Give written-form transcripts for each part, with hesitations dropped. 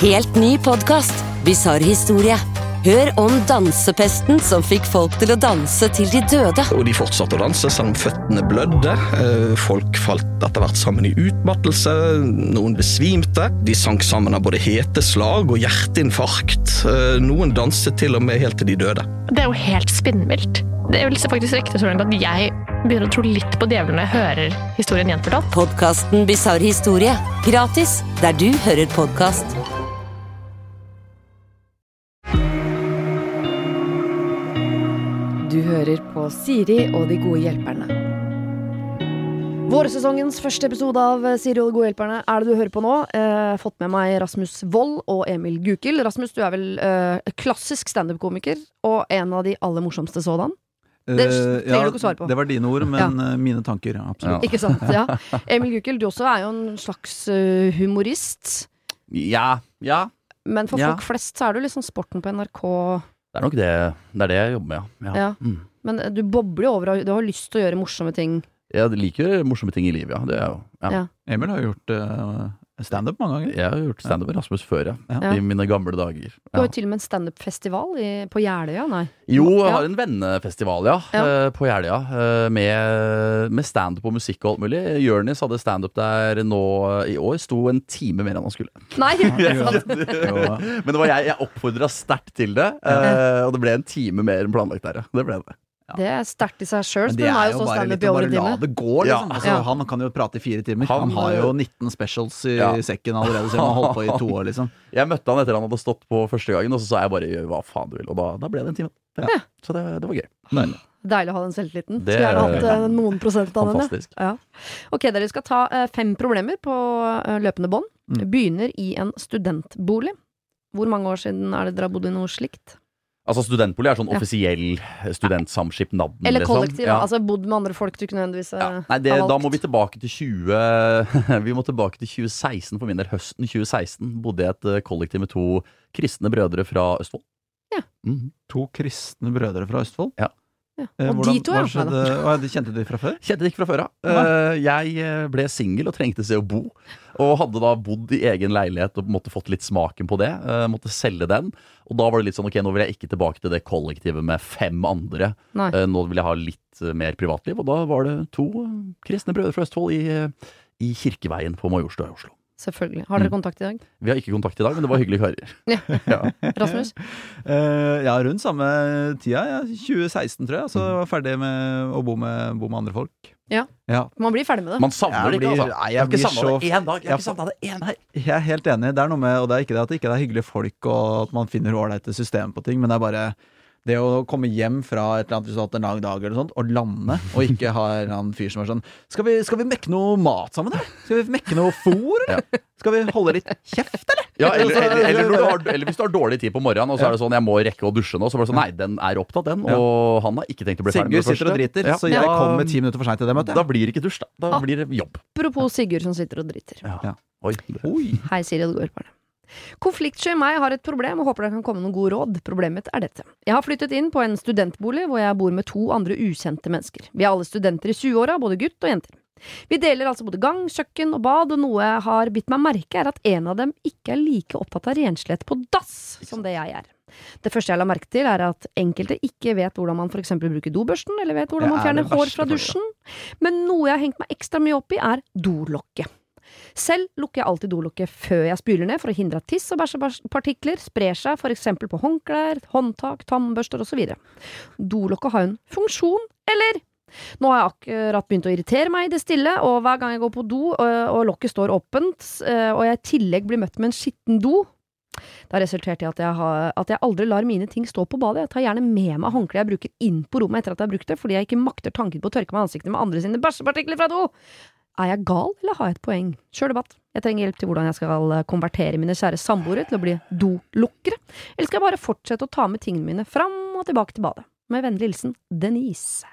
Helt ny podcast, Bizarre historie. Hør om dansepesten som fikk folk til å danse til de døde. Og de fortsatte å danse selv om føttene blødde. Folk falt etter hvert sammen i utmattelse. Noen besvimte. De sank sammen av både heteslag og hjerteinfarkt. Noen danset til og med helt til de døde. Det jo helt spinnvilt. Det vil faktisk rekte så langt at jeg begynner å tro litt på djevelen når jeg hører historien gjenfortalt. Podcasten Bizarre historie. Gratis, der du hører podcast. Du hører på Siri og de gode hjelperne. Vårsesongens første episode av Siri og de gode hjelperne er det du hører på nå. Fått med meg Rasmus Wold og Emil Gukild. Rasmus, du er vel klassisk stand-up-komiker og en av de aller morsomste sådan. Det trenger du ikke svare på. Det var dine ord, men mine tanker, absolutt. Ikke sant, ja. Emil Gukild, du også er jo en slags humorist. Ja. Men for folk flest så er du liksom sporten på NRK. Det er nok det. Det er det jeg jobber med, ja. Men du bobler jo over, du har lyst til å gjøre morsomme ting. Jeg liker morsomme ting i livet, ja. Det er jo, ja. Emil har gjort stand-up mange ganger. Jeg har gjort stand-up med Rasmus før, i mine gamle dager. Du har jo til og med en stand-up-festival på Jeløya, nei? Jo, jeg har en vennefestival, på Jeløya, med stand-up og musikk og alt mulig. Jørnis hadde stand-up der nå i år, sto en time mer enn han skulle. Nei, men det var jeg oppfordret sterkt til det, og det ble en time mer enn planlagt der, det ble det. Det er sterkt i seg selv, men det er jo bare litt å bare la det gå, liksom. Altså, han kan jo prate i 4 timer. Han har jo 19 specials i sekken allerede, så han har holdt på i 2 år, liksom. Jeg møtte han etter han hadde stått på første gangen, og så sa jeg bare, gjør hva faen du vil, og da ble det en time. Så det var gøy. Deilig å ha den selvtilliten. Skulle gjerne hatt noen prosent av den. Ja. Ok, dere skal ta 5 problemer på løpende bånd. Begynner i en studentbolig. Hvor mange år siden er det dere har bodd i noe slikt? Altså studentbolig er sånn offisiell studentsamskipnad. Eller kollektiv, altså bodd med andre folk du ikke nødvendigvis Nei, da må vi tilbake til Vi må tilbake til 2016 for min del. Høsten 2016 bodde jeg i et kollektiv med 2 kristne brødre fra Østfold. 2 kristne brødre fra Østfold? Ja. Og de 2 Kjente de fra før? Kjente de ikke fra før, Jeg ble single og trengte seg å bo. Og hadde da bodd i egen leilighet og måtte fått litt smaken på det. Måtte selge den. Og da var det litt sånn, ok, nå vil jeg ikke tilbake til det kollektivet med 5 andre. Nå vil jeg ha litt mer privatliv. Og da var det 2 kristne brødre fra Østfold i Kirkeveien på Majorstua i Oslo. Selvfølgelig. Har dere kontakt i dag? Vi har ikke kontakt i dag, men det var hyggelige karer. Rasmus? Rundt samme tida, 2016 tror jeg. Så var jeg ferdig med å bo med andre folk. Ja. Man blir ferdig med det. Man savner det ikke, altså. Jeg har ikke savnet det en dag. Jeg har ikke savnet det en her. Jeg er helt enig. Det er noe med, og det er ikke det at det ikke er hyggelige folk, og at man finner ålreite system på ting, men det er bare det å komme hjem fra et eller annet resultat en lang dag eller sånt, og lande, og ikke ha en annen fyr som er sånn, skal vi mekke noe mat sammen, eller? Skal vi mekke noe fôr, eller? Skal vi holde litt kjeft, eller? Ja, eller hvis du har dårlig tid på morgenen, og så er det sånn, jeg må rekke å dusje nå, så var det sånn, nei, den er opptatt, den, og han har ikke tenkt å bli ferdig med det første. Sigurd sitter og driter, så jeg kommer 10 minutter for sent til det møtet. Da blir det ikke dusj, da blir det jobb. Apropos Sigurd som sitter og driter. Oi. Hei, Siri og hjelperne. Konfliktsky meg har et problem og håper det kan komme noen gode råd. Problemet er dette. Jeg har flyttet inn på en studentbolig hvor jeg bor med 2 andre ukjente mennesker. Vi er alle studenter i 20-åra, både gutt og jenter. Vi deler altså både gang, kjøkken og bad, og noe jeg har bitt meg merke er at en av dem ikke er like opptatt av renslighet på dass som det jeg er. Det første jeg la merke til er at enkelte ikke vet hvordan man for eksempel bruker dobørsten, eller vet hvordan man fjerner hår fra dusjen. Men noe jeg har hengt meg ekstra mye opp i er dolokket. Selv lukker jeg alltid dolokket før jeg spyler ned for å hindre at tiss og bæsjepartikler sprer seg for eksempel på håndklær, håndtak, tannbørster og så videre. Dolokket har en funksjon, eller? Nå har jeg akkurat begynt å irritere meg i det stille, og hver gang jeg går på do og lokket står åpent, og jeg i tillegg blir møtt med en skitten do, det har resultert i at jeg aldri lar mine ting stå på badet. Jeg tar gjerne med meg håndkle jeg bruker inn på rommet etter at jeg har brukt det, fordi jeg ikke makter tanken på å tørke meg ansiktet med andre sine bæsjepartikler fra do. Er jeg gal, eller har jeg et poeng? Kjør debatt. Jeg trenger hjelp til hvordan jeg skal konvertere mine kjære samboere til å bli dolukkere. Eller skal jeg bare fortsette å ta med tingene mine fram og tilbake til badet? Med vennlig hilsen, Denise.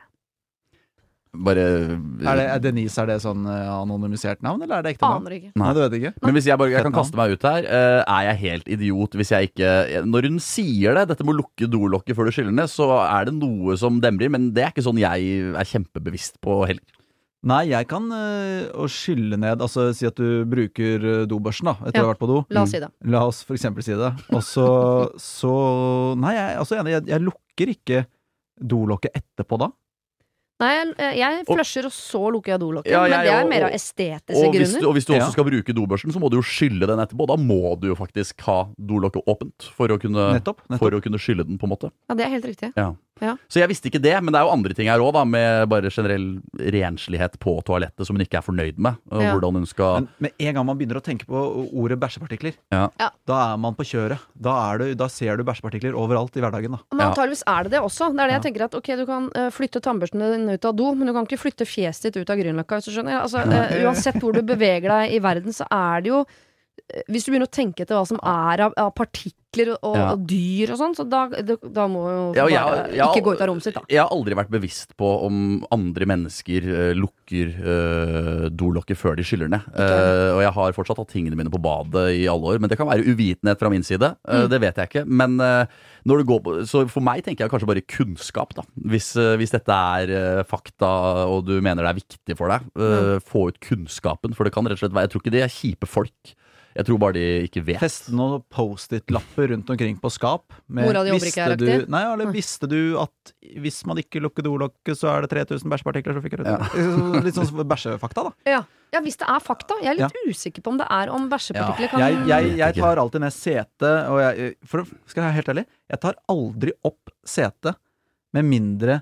Denise, er det sånn anonymisert navn, eller er det ekte navn? Aner ikke. Nei, du vet ikke. Men hvis jeg kan kaste meg ut her, er jeg helt idiot hvis jeg ikke, når hun sier dette med å lukke dolokket før du skyller ned, så er det noe som demrer, men det er ikke sånn jeg er kjempebevisst på heller. Nei, jeg kan å skylle ned, altså si at du bruker dobørsten da, etter å ha vært på do. La oss si det. La oss for eksempel si det. Og så nei, jeg lukker ikke dolokket etterpå da. Nei, jeg flusher, og så lukker jeg dolokket. Ja, men det er mer av og estetiske grunner. Og hvis du også skal bruke dobørsten, så må du jo skylle den etterpå. Da må du jo faktisk ha dolokket åpent for å kunne, Nettopp. For å kunne skylle den, på en måte. Ja, det er helt riktig. Ja. Ja. Så jeg visste ikke det, men det er jo andre ting her også da, med bare generell renslighet på toalettet som hun ikke er fornøyd med, og Ja. hvordan hun skal... Men med en gang man begynner å tenke på ordet bæsjepartikler, Ja. da er man på kjøret. Da ser du bæsjepartikler overalt i hverdagen da. Men antageligvis er det også. Det er det jeg tenker at, ok, du kan flytte tannbørsten din ut av do, men du kan ikke flytte fjeset ditt ut av Grünerløkka, hvis du skjønner. Altså, uansett hvor du beveger deg i verden, så er det jo hvis du begynner å tenke etter hva som er av partikler og dyr og sånn, så da må jo ikke gå ut av rommet sitt da. Jeg har aldri vært bevisst på om andre mennesker lukker dolokket før de skyller ned. Og jeg har fortsatt hatt tingene mine på badet i alle år, men det kan være uvitenhet fra min side. Det vet jeg ikke. Men når det går på, så for meg tenker jeg kanskje bare kunnskap da. Hvis dette er fakta, og du mener det er viktig for deg, få ut kunnskapen, for det kan rett og slett være, jeg tror ikke det er kjipe folk. Jeg tror bare de ikke vet. Feste noen post-it-lapper rundt omkring på skap. Mora di jobber ikke her, aktig? Nei, eller visste du at hvis man ikke lukker dolokket, så er det 3000 bæsjepartikler som fikk rett? Litt sånn bæsjefakta da. Ja, hvis det er fakta. Jeg er litt usikker på om det er om bæsjepartikler kan... Jeg tar alltid ned sete, og skal jeg være helt ærlig, jeg tar aldri opp sete med mindre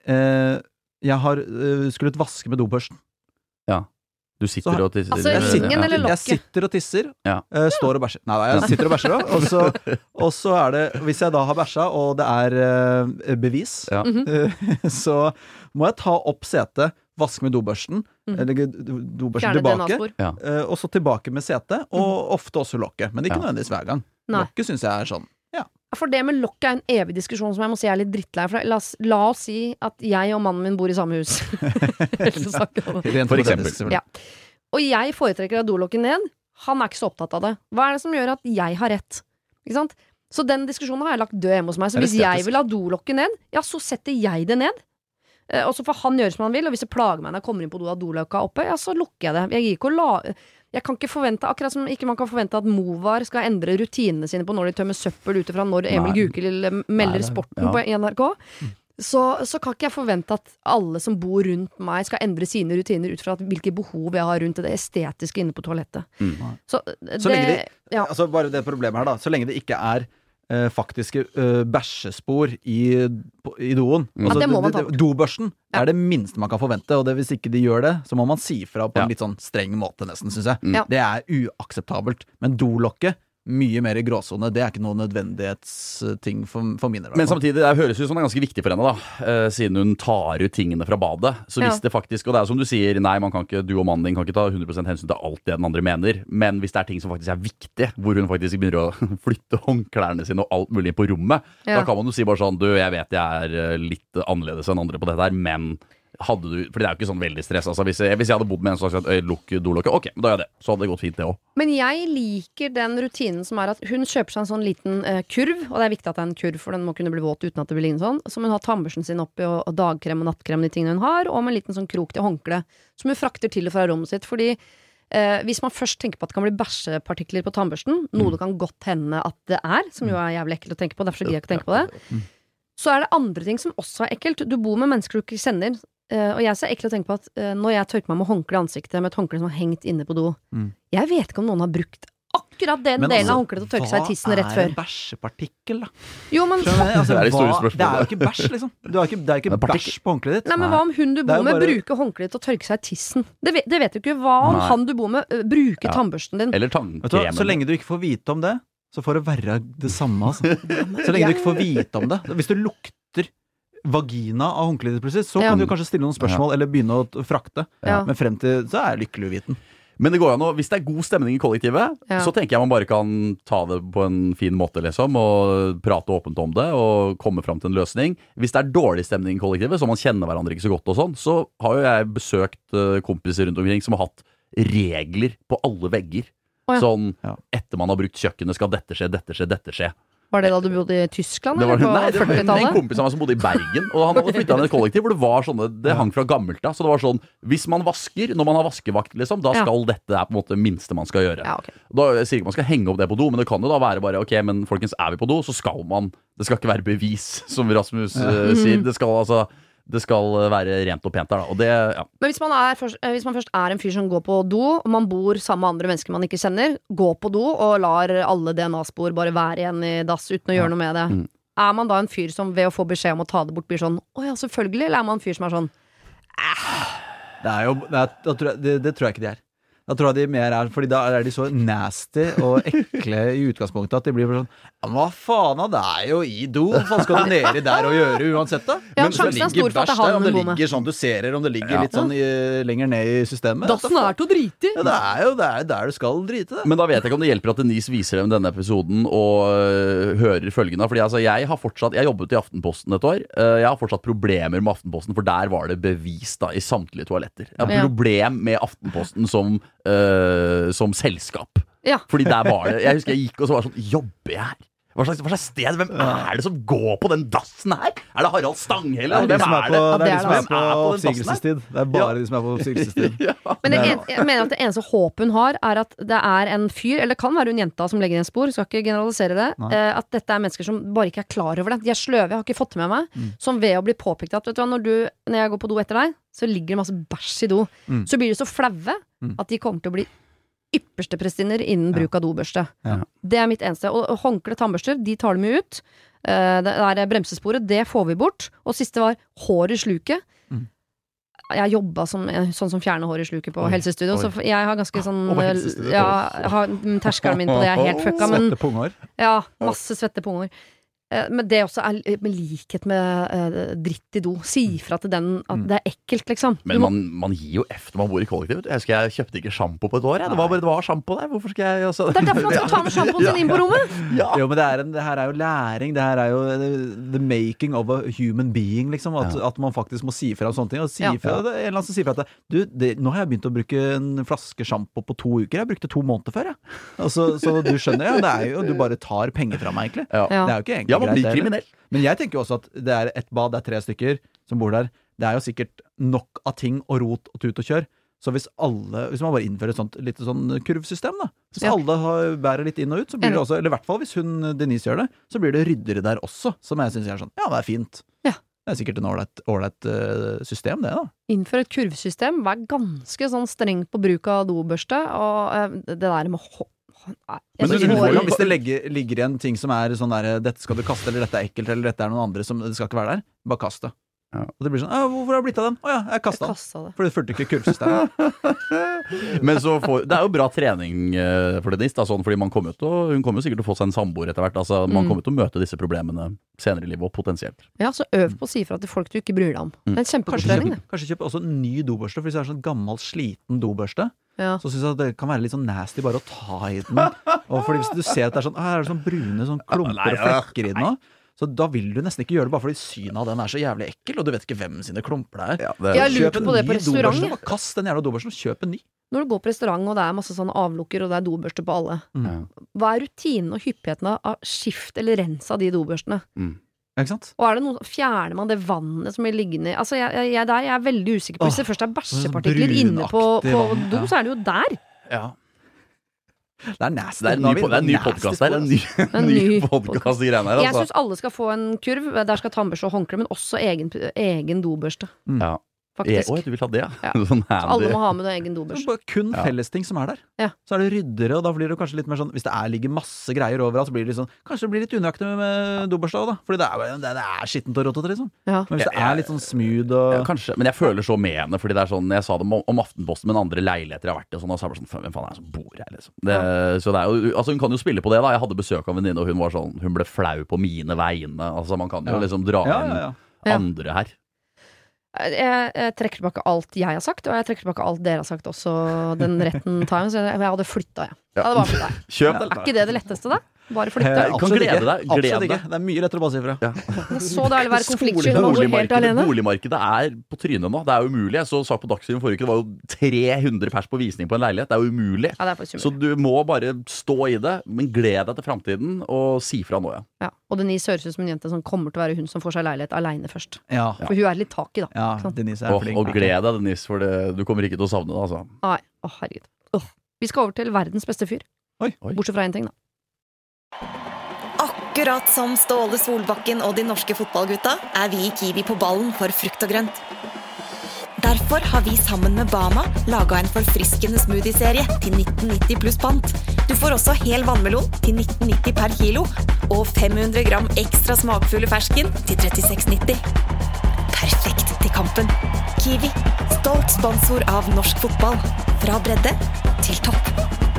jeg har skullet vaske med dobørsten. Ja. Du sitter og tisser. Altså ringen eller lokket? Jeg sitter og tisser, står og bæsjer. Nei, jeg sitter og bæsjer også. Og så er det, hvis jeg da har bæsja, og det er bevis, så må jeg ta opp setet, vaske med dobørsten, legge dobørsten tilbake, og så tilbake med setet, og ofte også lokket. Men ikke nødvendigvis hver gang. Lokket synes jeg er sånn. For det med lokk er en evig diskusjon som jeg må si er litt drittlei. For la oss si at jeg og mannen min bor i samme hus. For eksempel. Ja. Og jeg foretrekker at dolokket ned. Han er ikke så opptatt av det. Hva er det som gjør at jeg har rett? Ikke sant? Så den diskusjonen har jeg lagt død hjemme hos meg. Så hvis jeg vil ha dolokket ned, ja, så setter jeg det ned. Og så får han gjøre som han vil. Og hvis det plager meg når jeg kommer inn på do av dolokket oppe, ja, så lukker jeg det. Jeg kan ikke forvente, akkurat som ikke man kan forvente at Movar skal endre rutinene sine på når de tømmer søppel ut fra når Emil Gukild melder sporten på NRK. Så kan ikke jeg forvente at alle som bor rundt meg skal endre sine rutiner ut fra hvilke behov jeg har rundt det estetiske inne på toalettet. Så lenge altså bare det problemet her da, så lenge det ikke er faktiske bæsjespor i doen. Altså, det må man ta. Dobørsten er det minste man kan forvente, og hvis ikke de gjør det, så må man si fra på en litt sånn streng måte nesten, synes jeg. Det er uakseptabelt. Men dolokket, mye mer i gråzone. Det er ikke noen nødvendighetsting for mine. Men samtidig, det høres ut som det er ganske viktig for henne da, siden hun tar ut tingene fra badet. Så hvis det faktisk, og det er som du sier, nei, du og mannen din kan ikke ta 100% hensyn til alt det den andre mener, men hvis det er ting som faktisk er viktig, hvor hun faktisk begynner å flytte håndklærne sine og alt mulig på rommet, da kan man jo si bare sånn, jeg vet jeg er litt annerledes enn andre på dette her, men for det er jo ikke sånn veldig stress, altså hvis jeg hadde bodd med en som sagt lukk dolokket, ok, da gjør jeg det, så hadde det gått fint det også. Men jeg liker den rutinen som er at hun kjøper seg en sånn liten kurv, og det er viktig at det er en kurv, for den må kunne bli våt uten at det blir lignende sånn, som hun har tannbørsten sin oppi, og dagkrem og nattkrem, de tingene hun har, og med en liten sånn krok til håndkle, som hun frakter til og fra rommet sitt, fordi hvis man først tenker på at det kan bli bæsjepartikler på tannbørsten, noe det kan godt hende at det er, som jo er jævlig ekkelt å tenke på, derfor så gidder jeg ikke å tenke på det, så er det andre ting som også er ekkelt. Du bor med mennesker du ikke kjenner, og jeg ser ekkelt å tenke på at når jeg tørker meg med håndkle i ansiktet, med et håndkle som har hengt inne på do, jeg vet ikke om noen har brukt akkurat den delen av håndkleet til å tørke seg i tissen rett før. Hva er en bæsjepartikkel da? Jo, men det er de store spørsmålene. Det er jo ikke bæsj liksom. Det er ikke bæsj på håndkleet ditt. Nei, men hva om hun du bor med bruker håndkleet til å tørke seg i tissen? Det vet du ikke. Hva om han du bor med bruker tannbørsten din? Eller tannkremen. Så lenge du ikke får vite om det, så får det være det samme, altså. Så lenge du ikke får vite om det. Hvis du lukter vagina av håndkleet ditt plutselig, så kan du kanskje stille noen spørsmål eller begynne å frakte. Men frem til så er jeg lykkelig uviten. Men det går an å, hvis det er god stemning i kollektivet, så tenker jeg man bare kan ta det på en fin måte liksom, og prate åpent om det, og komme frem til en løsning. Hvis det er dårlig stemning i kollektivet, så man kjenner hverandre ikke så godt og sånn, så har jo jeg besøkt kompiser rundt omkring som har hatt regler på alle vegger. Sånn, etter man har brukt kjøkkenet skal dette skje, dette skje, dette skje. Var det da du bodde i Tyskland, Det var, eller nei, på det var en 40-tallet? kompis av meg som bodde i Bergen, og han hadde flyttet inn i et kollektiv hvor det var sånne, det hang fra gammelt da, så det var sånn, hvis man vasker, når man har vaskevakt liksom, da skal dette på en måte det minste man skal gjøre. Ja, ok. Da sier ikke man skal henge opp det på do, men det kan jo da være bare, ok, men folkens, er vi på do, så skal man, det skal ikke være bevis, som Rasmus sier, det skal være rent og pent der da, og det, Men hvis man først er en fyr som går på do, og man bor sammen med andre mennesker man ikke kjenner, gå på do og lar alle DNA-spor bare være igjen i dass uten å gjøre noe med det. Er man da en fyr som ved å få beskjed om å ta det bort blir sånn, åja, selvfølgelig, eller er man en fyr som er sånn, Det tror jeg ikke de er. Da tror jeg de mer er, fordi da er de så nasty og ekle i utgangspunktet at de blir sånn, ja, men hva faen, det er jo i do, hva faen skal du nede der og gjøre uansett da? Ja, Men sjansen er stor for at det er han om det hun bor med. ligger sånn du ser, om det ligger litt sånn lenger ned i systemet. dassen er til å drite i. Ja, det er jo der du skal drite det. Men da vet jeg ikke om det hjelper at Denise viser dem denne episoden og hører følgende, fordi altså jeg jobbet i Aftenposten et år, jeg har fortsatt problemer med Aftenposten, for der var det bevis da i samtlige toaletter. Jeg har problem med Aftenposten som selskap. Ja. Fordi der var det, jeg husker jeg gikk og så var det sånn, jobber jeg her? Hva slags sted? Hvem er det som går på den dassen her? Er det Harald Stanghelle? Det er de som er på, det er som er Hvem på er på den dassen her? oppsigelsestid. Det er bare de som er på oppsigelsestid. Men jeg mener at det eneste håpet hun har, er at det er en fyr, eller det kan være hun jenta som legger en spor, skal ikke generalisere det, at dette er mennesker som bare ikke er klar over det. De er sløve, jeg har ikke fått det med meg, som ved å bli påpekt at, vet du hva, når jeg går på do etter deg, så ligger det masse bæsj i do. Så blir de så flaue at de kommer til å bli ypperste prestinner innen bruk av dobørste. Det er mitt eneste. Og håndkle tannbørster, de tar dem ut. Det der bremsesporet, det får vi bort. Og siste var hår i sluket. Jeg jobba sånn som fjerner hår i sluket på helsestudio, så jeg har ganske sånn terskelen min på det er helt fucka, men Svette punghår. ja, masse svette punghår. Men det også er med likhet med dritt i do. Si fra til den at det er ekkelt, liksom. Men man gir jo efter man bor i kollektiv. Jeg husker jeg kjøpte ikke shampoo på et år. Det var shampoo der. Hvorfor skal jeg også... Det er derfor man skal ta med shampooen sin inn på rommet. Jo, men det her er jo læring. Det her er jo the making of a human being, liksom. At man faktisk må si fra om sånne ting. Og si fra, det er en eller annen som sier fra at nå har jeg begynt å bruke en flaske shampoo på 2 uker. Jeg brukte 2 måneder før, så du skjønner, det er jo, du bare tar penger fra meg, egentlig. Det er jo ikke egentlig man blir kriminell. Men jeg tenker jo også at det er et bad, det er 3 stykker som bor der. Det er jo sikkert nok av ting og rot og tut og kjør. Så hvis man bare innfører et sånt litt sånn kurvsystem da, hvis alle bærer litt inn og ut, så blir det også, eller i hvert fall hvis Denise gjør det, så blir det ryddere der også, som jeg synes er sånn, ja, det er fint. Det er sikkert en ålreit system, det da. Innfør et kurvsystem, vær ganske sånn streng på bruk av dobørste, og det der med Men hvis det ligger igjen ting som er sånn der, dette skal du kaste, eller dette er ekkelt, eller dette er noen andre som det skal ikke være der, bare kast det. Og det blir sånn, hvorfor har det blitt av den? Jeg kastet den. For det fulgte ikke kurvsystemet. Men det er jo bra trening for Denise, da, sånn, fordi hun kommer jo sikkert til å få seg en samboer etter hvert. Altså, man kommer til å møte disse problemene senere i livet, og potensielt. Ja, så øv på å si fra til folk du ikke bryr deg om. Det er en kjempegod trening. Kanskje kjøpe også en ny dobørste, for hvis det er sånn gammel, sliten dobørste, så synes jeg at det kan være litt sånn nasty bare å ta i den. Og fordi hvis du ser at det er sånn, her er det sånn brune sånn klumper og flekker i den også, så da vil du nesten ikke gjøre det bare fordi synet av den er så jævlig ekkel, og du vet ikke hvem sine klumper det er. Jeg har lurt på det på restaurant. Bare kast den jævla dobørsten og kjøp en ny. Når du går på restaurant og det er masse sånne avlukker og det er dobørster på alle, hva er rutinen og hyppigheten av skift eller rens av de dobørstene? Ikke sant? Og er det noe, fjerner man det vannet som blir liggende? Altså jeg er veldig usikker på. Hvis det først er bæsjepartikler inne på do, så er det jo der. Ja. Det er nasty. Det er en ny podcast der. En ny podcast i greiene her. Jeg synes alle skal få en kurv. Der skal tannbørste og håndkle, men også egen dobørste. Ja. Faktisk. Du vil ha det, ja. Sånn alle må ha med egen dobørste. Kun fellesting som er der. Så er det ryddere, og da blir det kanskje litt mer sånn, hvis det ligger masse greier overalt, så blir det litt sånn, kanskje det blir litt unøyaktig med dobørste også, da. Fordi det er skittent og råtete, liksom. Men hvis det er litt sånn smooth og... Kanskje, men jeg føler så med henne, fordi det er sånn, jeg sa det om Aftenposten, men andre leiligheter jeg har vært i, og sånn, og så er det sånn, hvem faen er det som bor her, liksom? Så det er jo, altså hun kan jo spille på det da, jeg hadde besøk av en venninne, og hun var sånn, hun ble flau på mine vegne, altså man kan jo liksom dra inn andre her. Jeg trekker tilbake alt jeg har sagt, og jeg trekker tilbake alt dere har sagt også, den retten tar jeg, så jeg hadde flyttet, jeg hadde bare flyttet. Kjøp det. Er ikke det letteste da? Bare flytte. Kan glede deg. Absolutt ikke. Det mye lettere å bare si fra. Det er så deilig å være konfliktsky når man bor helt alene. Boligmarkedet på trynet nå. Det jo umulig. Jeg så sak på Dagsrevyen forrige uke, det var jo 300 pers på visning på en leilighet. Det jo umulig. Ja, det faktisk umulig. Så du må bare stå i det, men gled deg til fremtiden og si fra nå, Ja. Og Denise høres ut som en jente som kommer til å være hun som får seg leilighet alene først. Ja. For hun litt tak i, da. Ja, Denise flink. Og gled deg, Denise, for du kommer ikke til å savne det, altså. Nei, herregud. Vi skal over til verdens beste fyr. Oi. Bortsett fra en ting, da. Akkurat som Ståle Solbakken og de norske fotballgutta vi i Kiwi på ballen for frukt og grønt. Derfor har vi sammen med Bama laget en forfriskende smoothie-serie til 1990 pluss pant. Du får også hel vannmelon til 1990 per kilo, og 500 gram ekstra smakfulle fersken til 36,90. Perfekt til kampen. Kiwi, stolt sponsor av norsk fotball. Fra bredde til topp.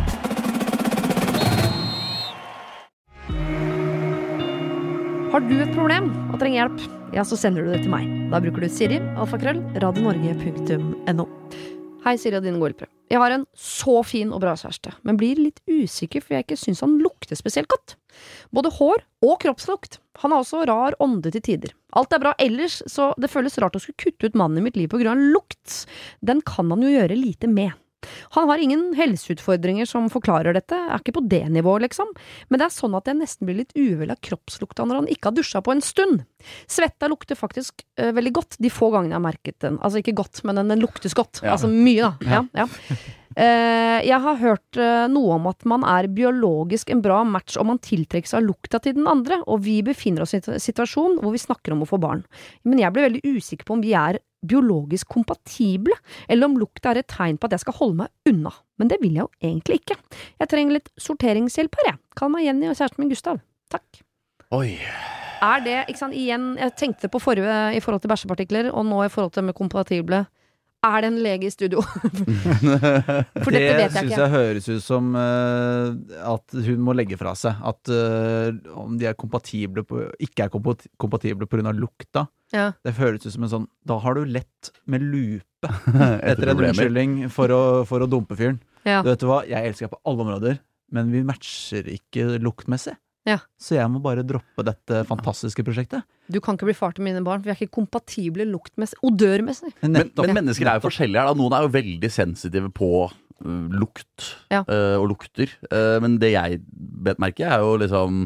Har du et problem og trenger hjelp, ja, så sender du det til meg. Da bruker du Siri, alfakrøll, radionorge.no. Hei, Siri og dine gode hjelpere. Jeg har en så fin og bra kjæreste, men blir litt usikker for jeg ikke synes han lukter spesielt godt. Både hår og kroppslukt. Han har også rar ånde til tider. Alt bra ellers, så det føles rart å skulle kutte ut mannen i mitt liv på grunn av lukt. Den kan han jo gjøre lite med. Han har ingen helseutfordringer som forklarer dette, ikke på det nivået liksom, men det sånn at jeg nesten blir litt uvel av kroppslukta når han ikke har dusja på en stund. Svetta lukter faktisk veldig godt de få gangene jeg har merket den, altså ikke godt, men den luktes godt, altså mye da, ja. Jeg har hørt noe om at man biologisk en bra match om man tiltrekker seg lukta til den andre, og vi befinner oss i en situasjon hvor vi snakker om å få barn. Men jeg blir veldig usikker på om vi biologisk kompatible, eller om lukta et tegn på at jeg skal holde meg unna. Men det vil jeg jo egentlig ikke. Jeg trenger litt sorteringshjelp her, jeg. Kall meg Jenny og kjæresten min Gustav. Takk. Oi. Det, ikke sant, igjen, jeg tenkte på forrige i forhold til bæsjepartikler, og nå i forhold til med kompatible. Det en lege i studio? For dette vet jeg ikke. Det synes jeg høres ut som at hun må legge fra seg. At om de kompatible ikke kompatible på grunn av lukta. Ja. Det høres ut som en sånn, da har du lett med lupe etter en unnskyldning for å dumpe fyren. Ja. Du vet hva, jeg elsker deg på alle områder, men vi matcher ikke luktmessig. Ja. Så jeg må bare droppe dette fantastiske prosjektet. Du kan ikke bli far til mine barn, for vi ikke kompatible luktmessig, odørmessig. Men mennesker jo forskjellige her da. Noen jo veldig sensitive på lukt og lukter. Men det jeg bet merke jo liksom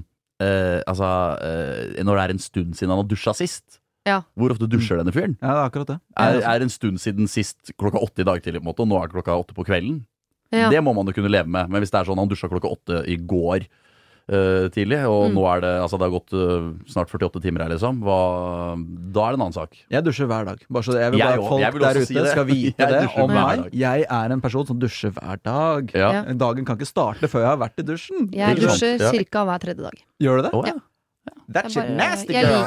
når det en stund siden han har dusja sist. Ja. Hvor ofte dusjer denne fyren? Ja, det akkurat det. En stund siden sist klokka 8 i dag tidlig på en måte, og nå klokka 8 på kvelden. Ja. Det må man jo kunne leve med. Men hvis det sånn han dusja klokka 8 i går tidlig, og nå det har gått snart 48 timer her liksom, da det en annen sak. Jeg dusjer hver dag. Bare så jeg vil bare folk der ute skal vite det om meg. Jeg en person som dusjer hver dag. Ja. Dagen kan ikke starte før jeg har vært i dusjen. Jeg dusjer cirka hver tredje dag. Gjør du det? Oh, ja. That shit nasty, jeg girl.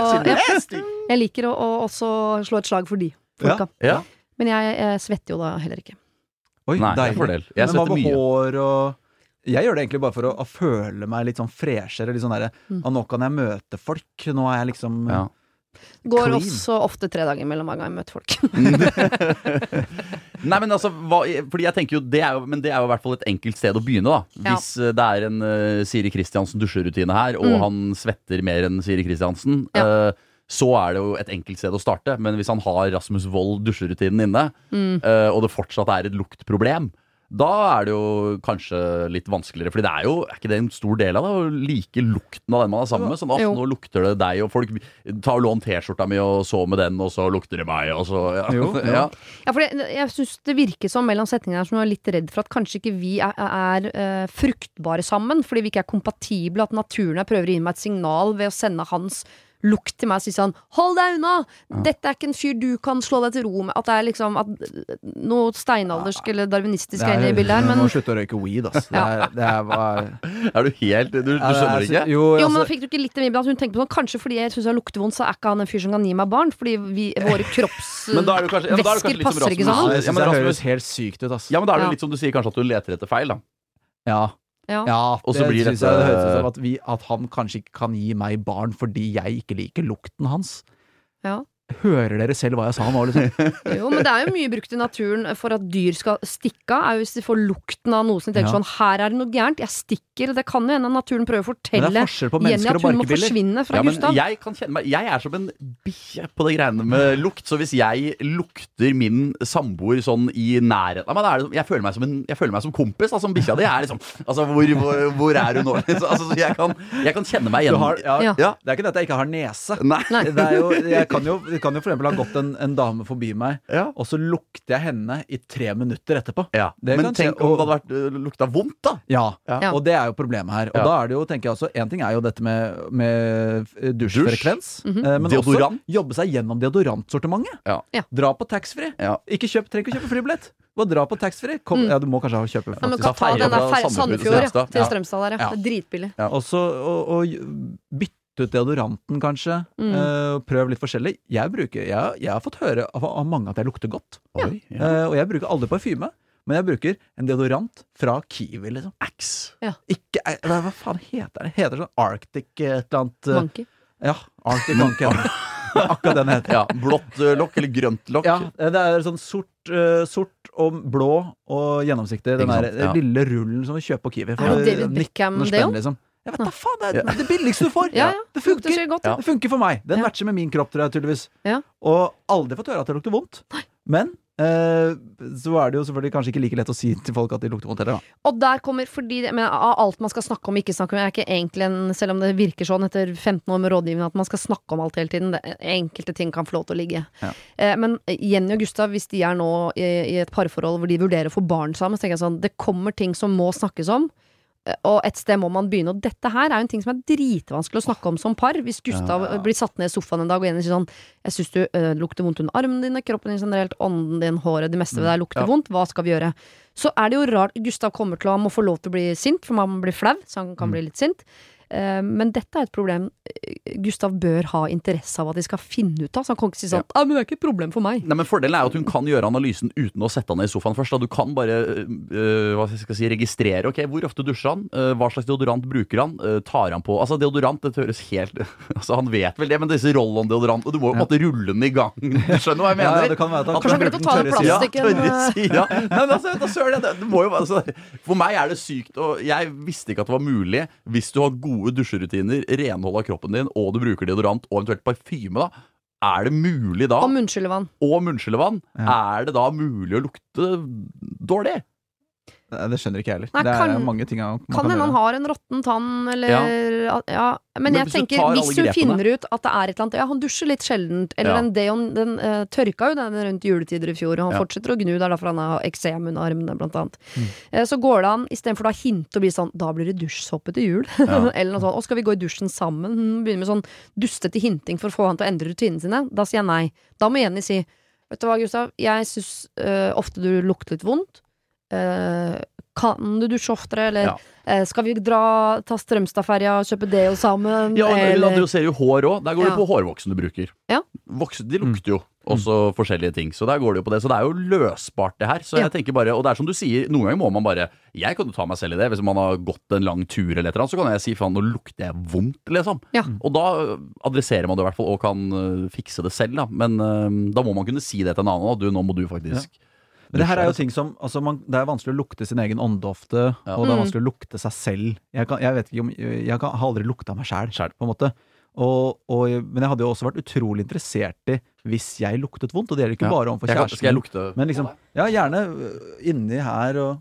jeg liker å også slå et slag for de folka. Ja. Men jeg svetter jo da heller ikke. Oi, nei, det fordel. Jeg svetter mye. Hår og jeg gjør det egentlig bare for å føle meg litt sånn freshere, litt sånn der, nå kan jeg møte folk, nå jeg liksom Går clean. også ofte 3 dager mellom hver gang jeg møter folk. Nei, men altså, fordi jeg tenker jo, men det jo i hvert fall et enkelt sted å begynne da. Hvis det en Siri Kristiansen dusjerutine her, og han svetter mer enn Siri Kristiansen, så det jo et enkelt sted å starte. Men hvis han har Rasmus Wold dusjerutinen inne, og det fortsatt et luktproblem, da det jo kanskje litt vanskeligere. Fordi det jo, ikke det en stor del av det, å like lukten av den man sammen med. Sånn, nå lukter det deg, og folk tar lån T-skjorta mi og så med den, og så lukter det meg, og så, ja. For jeg synes det virker som mellom setningene her som jeg litt redd for at kanskje ikke vi fruktbare sammen, fordi vi ikke kompatible, at naturen prøver å gi meg et signal ved å sende hans lukt til meg og si sånn, hold deg unna, dette ikke en fyr du kan slå deg til ro med, at det liksom at noe steinaldersk eller darwinistisk inne i bildet her, men må slutte å røyke weed, ass. Det var du helt, du skjønner ikke? Jo, men da fikk du ikke litt mye at hun tenker på sånn, kanskje fordi jeg synes jeg lukter vondt, så ikke han en fyr som kan gi meg barn, fordi våre kroppsvæsker passer ikke sammen. Jeg synes det høres helt sykt ut, ass. Ja, men da det litt som du sier, kanskje at du leter etter feil da. Ja, og så blir det høres ut som at han kanskje ikke kan gi meg barn fordi jeg ikke liker lukten hans. Ja. hører dere selv hva jeg sa nå, liksom? Jo, men det jo mye brukt i naturen for at dyr skal stikke av, hvis de får lukten av noe som de tenker sånn, her det noe gærent, jeg stikker, det kan jo hende naturen prøver å fortelle Men det forskjell på Jenny mennesker at og hun må barkebiller. forsvinne fra Gustav. Jeg kan kjenne meg, jeg som en bikkje på det greiene med lukt, så hvis jeg lukter min samboer sånn i nærheten, jeg føler meg som kompis, som bikkja di liksom, altså hvor hun nå? Altså, jeg kan kjenne meg igjen. Det ikke det at jeg ikke har nese. Nei. Det jo, jeg kan jo for eksempel ha gått en dame forbi meg, og så lukter jeg henne i 3 minutter etterpå. Men tenk om det hadde vært lukta vondt, da. Ja, og det jo problemet her. Og da det jo, tenker jeg også, en ting jo dette med dusjfrekvens, men deodorant. også jobbe seg gjennom deodorantsortimentet. Dra på taxfree. Trenger ikke kjøpe flybillett. Bare dra på taxfree. Du må kanskje kjøpe Men kan ta den der Sandefjord til Strømstad der, det dritbillig. Og så bytte ut deodoranten kanskje, prøv litt forskjellig. Jeg har fått høre av mange at jeg lukter godt. Og jeg bruker aldri parfyme, men jeg bruker en deodorant fra Kiwi, liksom. Axe. Ikke, hva faen heter det? Heter det sånn Arctic et eller annet Monkey. Ja, Arctic Monkey. Akkurat den heter. Blått lokk eller grønt lokk. Ja, det sånn sort og blå og gjennomsiktig. Den der lille rullen som vi kjøper på Kiwi. David Beckham, det jo? Liksom. Jeg vet da faen, det billigste du får. Det funker. Det funker for meg. Den matcher med min kropp, tror jeg, tydeligvis. Og aldri fått høre at det lukter vondt. Men så det jo selvfølgelig kanskje ikke like lett å si til folk at de lukter vondt heller, da. Og der kommer, men av alt man skal snakke om, ikke snakke om, ikke egentlig selv om det virker sånn etter 15 år med rådgivning at man skal snakke om alt hele tiden, enkelte ting kan få lov til å ligge. Men Jenny og Gustav, hvis de nå i et parforhold hvor de vurderer å få barn sammen, så tenker jeg sånn, det kommer ting som må snakkes om, og et sted må man begynne, og dette her jo en ting som dritvanskelig å snakke om som par. Hvis Gustav blir satt ned i sofaen en dag og Jenny sier sånn, jeg synes du lukter vondt under armen dine, kroppen din generelt, ånden din, håret, det meste ved deg lukter vondt, hva skal vi gjøre? Så det jo rart, Gustav kommer til å må få lov til å bli sint, for man blir flau, så han kan bli litt sint. Men dette et problem Gustav bør ha interesse av at de skal finne ut av, så han kan ikke si sånn men det ikke et problem for meg. Nei, men fordelen at hun kan gjøre analysen uten å sette han ned i sofaen først, da. Du kan bare registrere, ok, hvor ofte dusjer han, hva slags deodorant bruker han, tar han på, altså deodorant, det høres helt altså han vet vel det, men disse roll-on-deodorant, og du må jo måtte rulle den i gang. Du skjønner hva jeg mener? Det kan være at kanskje han glemte å ta den plastikken. Men altså, det må jo altså, for meg det sykt, og jeg visste ikke at det var mulig hvis du har gode dusjerutiner, renhold av kroppen din, og du bruker deodorant og eventuelt parfyme, da. Det mulig da? Og munnskyllevann. Det da mulig å lukte dårlig? Det skjønner ikke jeg heller. Nei, det mange ting man kan hende han har en rotten tann, eller men jeg tenker, hvis hun finner ut at det et eller annet, han dusjer litt sjeldent, eller den tørka jo den rundt juletider i fjor, og han fortsetter å gnu der, for han har eksem under armene, blant annet. Så går det an, i stedet for da hint og bli sånn, da blir det dusjsoppe til jul, eller noe sånt, og skal vi gå i dusjen sammen, begynner med sånn dustete hinting for å få han til å endre rutinene sine, da sier jeg nei. Da må Jenny si, vet du hva Gustav, jeg synes ofte du lukter litt vondt, kan du dusje oftere, eller skal vi ta Strømstadferja og kjøpe det og sammen? Eller du ser jo hår også, der går det på hårvoksen du bruker. De lukter jo også forskjellige ting, så der går det jo på det, så det jo løsbart det her, så jeg tenker bare, og det som du sier, noen ganger må man bare, jeg kan jo ta meg selv i det, hvis man har gått en lang tur eller et eller annet, så kan jeg si, faen, nå lukter jeg vondt, liksom. Og da adresserer man det i hvert fall, og kan fikse det selv, da, men da må man kunne si det til en annen, nå må du faktisk Men det her jo ting som, altså det vanskelig å lukte sin egen ånde ofte, og det vanskelig å lukte seg selv. Jeg har aldri lukta meg selv, på en måte. Men jeg hadde jo også vært utrolig interessert i hvis jeg luktet vondt, og det gjelder ikke bare overfor kjæresten. Skal jeg lukte? Men liksom, gjerne inni her og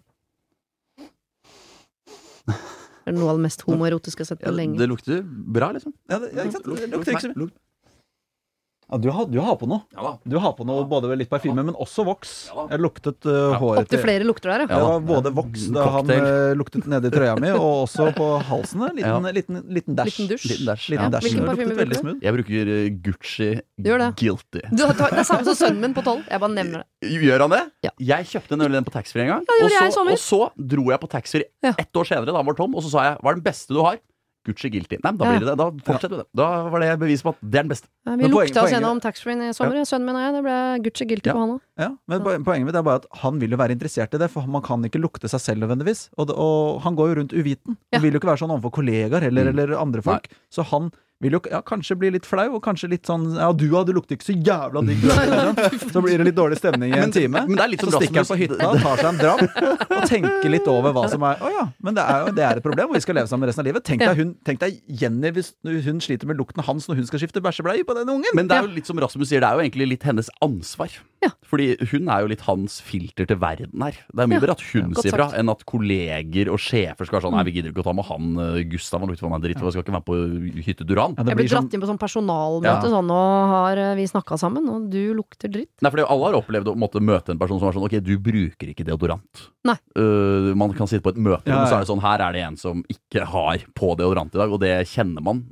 Det noe av det mest homoerotiske jeg har sett på lenge. Det lukter bra, liksom. Ikke sant? Det lukter ikke så mye. Du har på noe. Du har på noe, både litt parfyme, men også voks. Jeg luktet håret Opp til flere lukter der, Det var både voks da han luktet nede i trøya mi, og også på halsen. Liten dash. Liten dusj. Hvilken parfyme bruker du? Jeg bruker Gucci Guilty. Det samme som sønnen min på 12. Jeg bare nevner det. Gjør han det? Ja. Jeg kjøpte den på taxfree en gang, og så dro jeg på taxfree 1 år senere, da han var tom, og så sa jeg, hva den beste du har? Gucci Guilty. Nei, da blir det det. Da fortsetter vi det. Da var det bevis på at det den beste. Vi lukta oss gjennom taxfree i sommer. Sønnen min og jeg, det ble Gucci Guilty på han også. Men poenget mitt bare at han vil jo være interessert i det, for man kan ikke lukte seg selv nødvendigvis. Og han går jo rundt uviten. Han vil jo ikke være sånn overfor kollegaer eller andre folk. Så han vil jo kanskje bli litt flau, og kanskje litt sånn du lukter ikke så jævla digg. Så blir det litt dårlig stemning i en time. Men det er litt så stikker han på hytta, tar seg en dram, og tenker litt over hva som men det er et problem, og vi skal leve sammen resten av livet. Tenk deg Jenny hvis hun sliter med lukten hans når hun skal skifte bæsjebleie på den ungen. Men det er jo litt som Rasmus sier, det er jo egentlig litt hennes ansvar. Fordi hun er jo litt hans filter til verden her. Det er mye bedre at hun sier fra enn at kolleger og sjefer skal være sånn, nei, vi gidder ikke å ta med han Gustav, han lukter for meg dritt, og jeg skal ikke være på hytteduran. Jeg ble dratt inn på sånn personalmøte, sånn, nå har vi snakket sammen, og du lukter dritt. Nei, fordi alle har opplevd å måtte møte en person som er sånn, ok, du bruker ikke deodorant. Nei. Man kan sitte på et møte, men så er det sånn, her er det en som ikke har på deodorant i dag, og det kjenner man.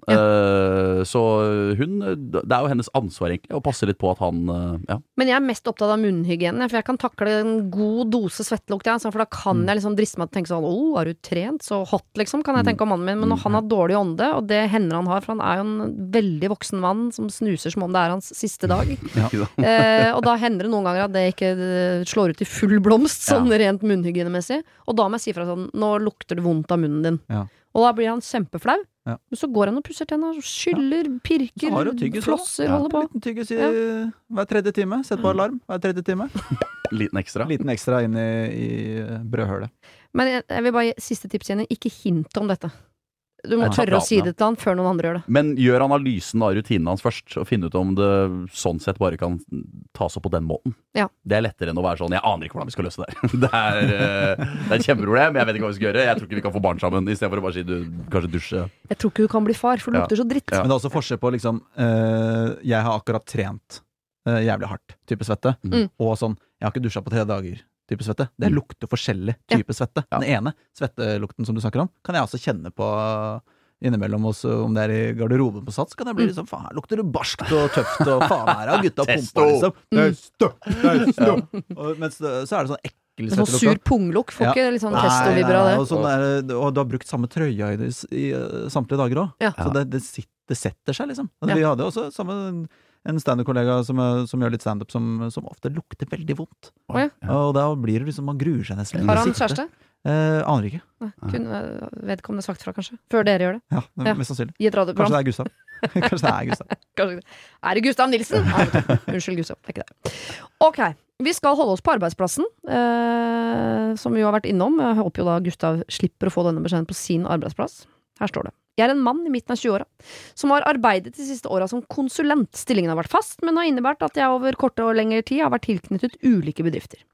Så det er jo hennes ansvar egentlig, å passe litt på at han, Men jeg er mest opptatt av munnhygiene, for jeg kan takle en god dose svettelukt, for da kan jeg liksom driste meg til å tenke sånn, har du trent? Så hot, liksom, kan jeg tenke om mannen min, men når han har dårlig ånde, og det hender han har, for han er jo en veldig voksen mann som snuser som om det er hans siste dag. Og da hender det noen ganger at det ikke slår ut i full blomst, sånn rent munnhygienemessig, og da må jeg si fra sånn, nå lukter det vondt av munnen din. Og da blir han kjempeflau. Men så går han og pusser tennene, skyller, pirker, flosser, holder på. Liten tyggis hver tredje time. Sett på alarm hver tredje time. Liten ekstra inn i brødhølet. Men jeg vil bare gi siste tips igjen. Ikke hint om dette. Du må tørre å si det til han før noen andre gjør det. Men gjør analysen av rutinen hans først, og finne ut om det sånn sett bare kan tas opp på den måten. Det er lettere enn å være sånn, jeg aner ikke hvordan vi skal løse det. Det er et kjempeproblem, jeg vet ikke hva vi skal gjøre. Jeg tror ikke vi kan få barn sammen, i stedet for å bare si du kanskje dusje. Jeg tror ikke du kan bli far, for det lukter så dritt. Men det er også forskjell på liksom, jeg har akkurat trent jævlig hardt, type svette, og sånn, jeg har ikke dusjet på 3 dager. Type svette. Det lukter forskjellig type svette. Den ene svettelukten som du snakker om, kan jeg også kjenne på innimellom oss, om det er i garderoben på Sats, kan jeg bli liksom, faen, lukter det barskt og tøft, og faen her har gutta pumpa, liksom. Testo! Mens så er det sånn ekkel svettelukt. Sånn sur punglukk, får ikke litt sånn testo-vibber av det. Og du har brukt samme trøya i samtlige dager også. Så det setter seg, liksom. Vi hadde også en stand-up-kollega som gjør litt stand-up som ofte lukter veldig vondt. Og da blir det liksom, man gruer seg nesten. Har han kjæreste? Aner ikke. Kunne vedkommende sagt fra, kanskje? Før dere gjør det? Ja, mest sannsynlig. I et radioprogram. Kanskje det er Gustav. Er det Gustav Nilsen? Unnskyld, Gustav. Det er ikke det. Ok, vi skal holde oss på arbeidsplassen, som vi jo har vært innom. Jeg håper jo da Gustav slipper å få denne beskjeden på sin arbeidsplass. Her står det. Jeg er en mann i midten av 20-åra som har arbeidet de siste åra som konsulent. Stillingen har vært fast, men har innebært at jeg over kortere og lengre tid har vært tilknyttet ulike bedrifter.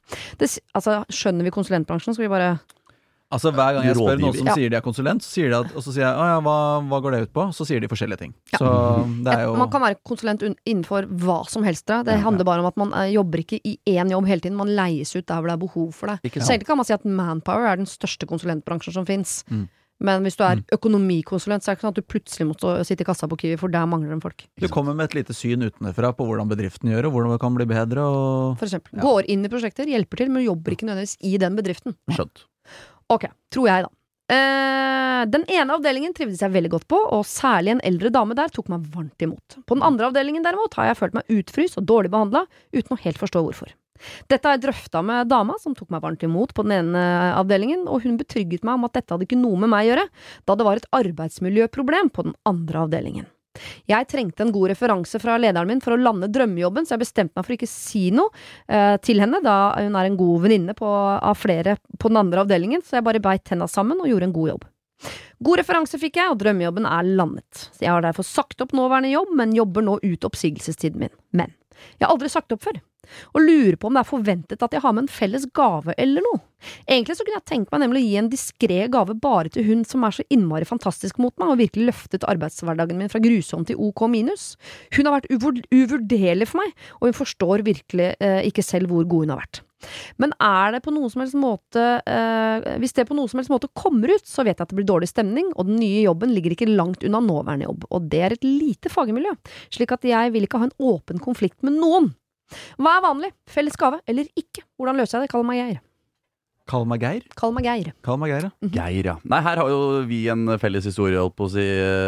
Skjønner vi konsulentbransjen, skal vi bare... Altså hver gang jeg spør noen som sier de er konsulent, så sier de og så sier jeg, hva går det ut på? Så sier de forskjellige ting. Så det er jo... Man kan være konsulent innenfor hva som helst. Det handler bare om at man jobber ikke i én jobb hele tiden, man leies ut der hvor det er behov for det. Selv kan man si at Manpower er den største konsulentbransjen som finnes. Men hvis du er økonomikonsulent, så er det ikke sånn at du plutselig må sitte i kassa på Kiwi, for der mangler det folk. Du kommer med et lite syn utenfra på hvordan bedriften gjør, og hvordan det kan bli bedre. For eksempel. Går inn i prosjekter, hjelper til, men jobber ikke nødvendigvis i den bedriften. Skjønt. Ok, tror jeg da. Den ene avdelingen trivdes jeg veldig godt på, og særlig en eldre dame der tok meg varmt imot. På den andre avdelingen derimot har jeg følt meg utfryst og dårlig behandlet, uten å helt forstå hvorfor. Dette har jeg drøftet med dama som tok meg varmt imot på den ene avdelingen, og hun betrygget meg om at dette hadde ikke noe med meg å gjøre, da det var et arbeidsmiljøproblem på den andre avdelingen. Jeg trengte en god referanse fra lederen min for å lande drømmejobben, så jeg bestemte meg for ikke si noe til henne, da hun er en god venninne av flere på den andre avdelingen, så jeg bare beit tenna sammen og gjorde en god jobb. God referanse fikk jeg, og drømmejobben er landet. Så jeg har derfor sagt opp nåværende jobb, men jobber nå ut oppsigelsestiden min. Men jeg har aldri sagt opp før, og lurer på om det er forventet at jeg har med en felles gave eller noe. Egentlig så kunne jeg tenkt meg nemlig å gi en diskret gave bare til hun som er så innmari fantastisk mot meg, og virkelig løftet arbeidshverdagen min fra grusom til OK minus. Hun har vært uvurderlig for meg, og hun forstår virkelig ikke selv hvor god hun har vært. Men er det på noen som helst måte hvis det på noen som helst måte kommer ut, så vet jeg at det blir dårlig stemning, og den nye jobben ligger ikke langt unna nåværende jobb, og det er et lite fagmiljø, slik at jeg vil ikke ha en åpen konflikt med noen. Hva er vanlig? Felles gave eller ikke? Hvordan løser jeg det? Kall meg Geir. Kall meg Geir? Kall meg Geir. Kall meg Geir, ja. Geir, ja. Nei, her har jo vi en felles historie, holdt på å si,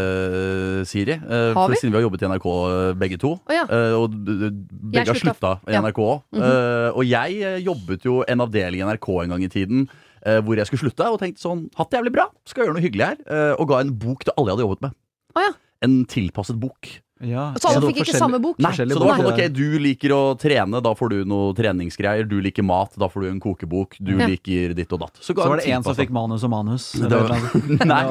Siri. Har vi? Siden vi har jobbet i NRK begge to. Og begge har slutta i NRK. Og jeg jobbet jo en avdeling i NRK en gang i tiden, hvor jeg skulle slutte, og tenkte sånn, hatt det jævlig bra, skal jeg gjøre noe hyggelig her, og ga en bok til alle jeg hadde jobbet med. en tilpasset bok. Ja. Så alle fikk ikke samme bok? Nei, så det var sånn, ok, du liker å trene, da får du noe treningsgreier. Du liker mat, da får du en kokebok. Du liker ditt og datt. Så var det en som fikk manus og manus. Nei,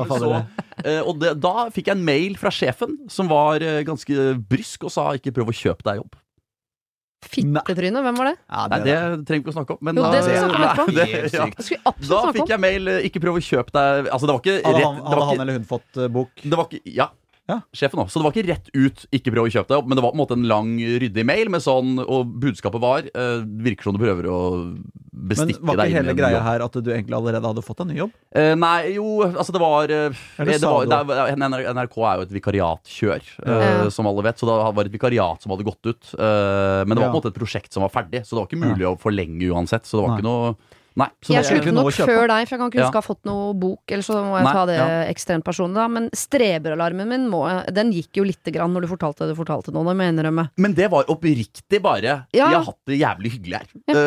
da fikk jeg en mail fra sjefen som var ganske brysk og sa ikke prøv å kjøpe deg jobb. Fittetryne, hvem var det? Ja, det trenger vi ikke å snakke om. Men jo, det skal vi snakke om etterpå. Da fikk jeg mail, ikke prøv å kjøpe deg. Altså, det var ikke rett, hadde han eller hun fått bok? Det var ikke, ja, sjefen også. Så det var ikke rett ut, ikke prøv å kjøpe deg opp, men det var på en måte en lang, ryddig mail med sånn, og budskapet var, virker som du prøver å bestikke deg inn. Men var ikke hele greia her at du egentlig allerede hadde fått en ny jobb? Nei, jo, altså det var NRK er jo et vikariatkjør, som alle vet, så det var et vikariat som hadde gått ut, men det var på en måte et prosjekt som var ferdig, så det var ikke mulig å forlenge uansett, så det var ikke noe... Nei, jeg sluttet nok før deg, for jeg kan ikke huske å ha fått noe bok, eller så må jeg ta det ekstremt personlig da. Men streberalarmen min den gikk jo litt grann når du fortalte noe, mener jeg med. Men det var oppriktig bare vi har hatt det jævlig hyggelig her.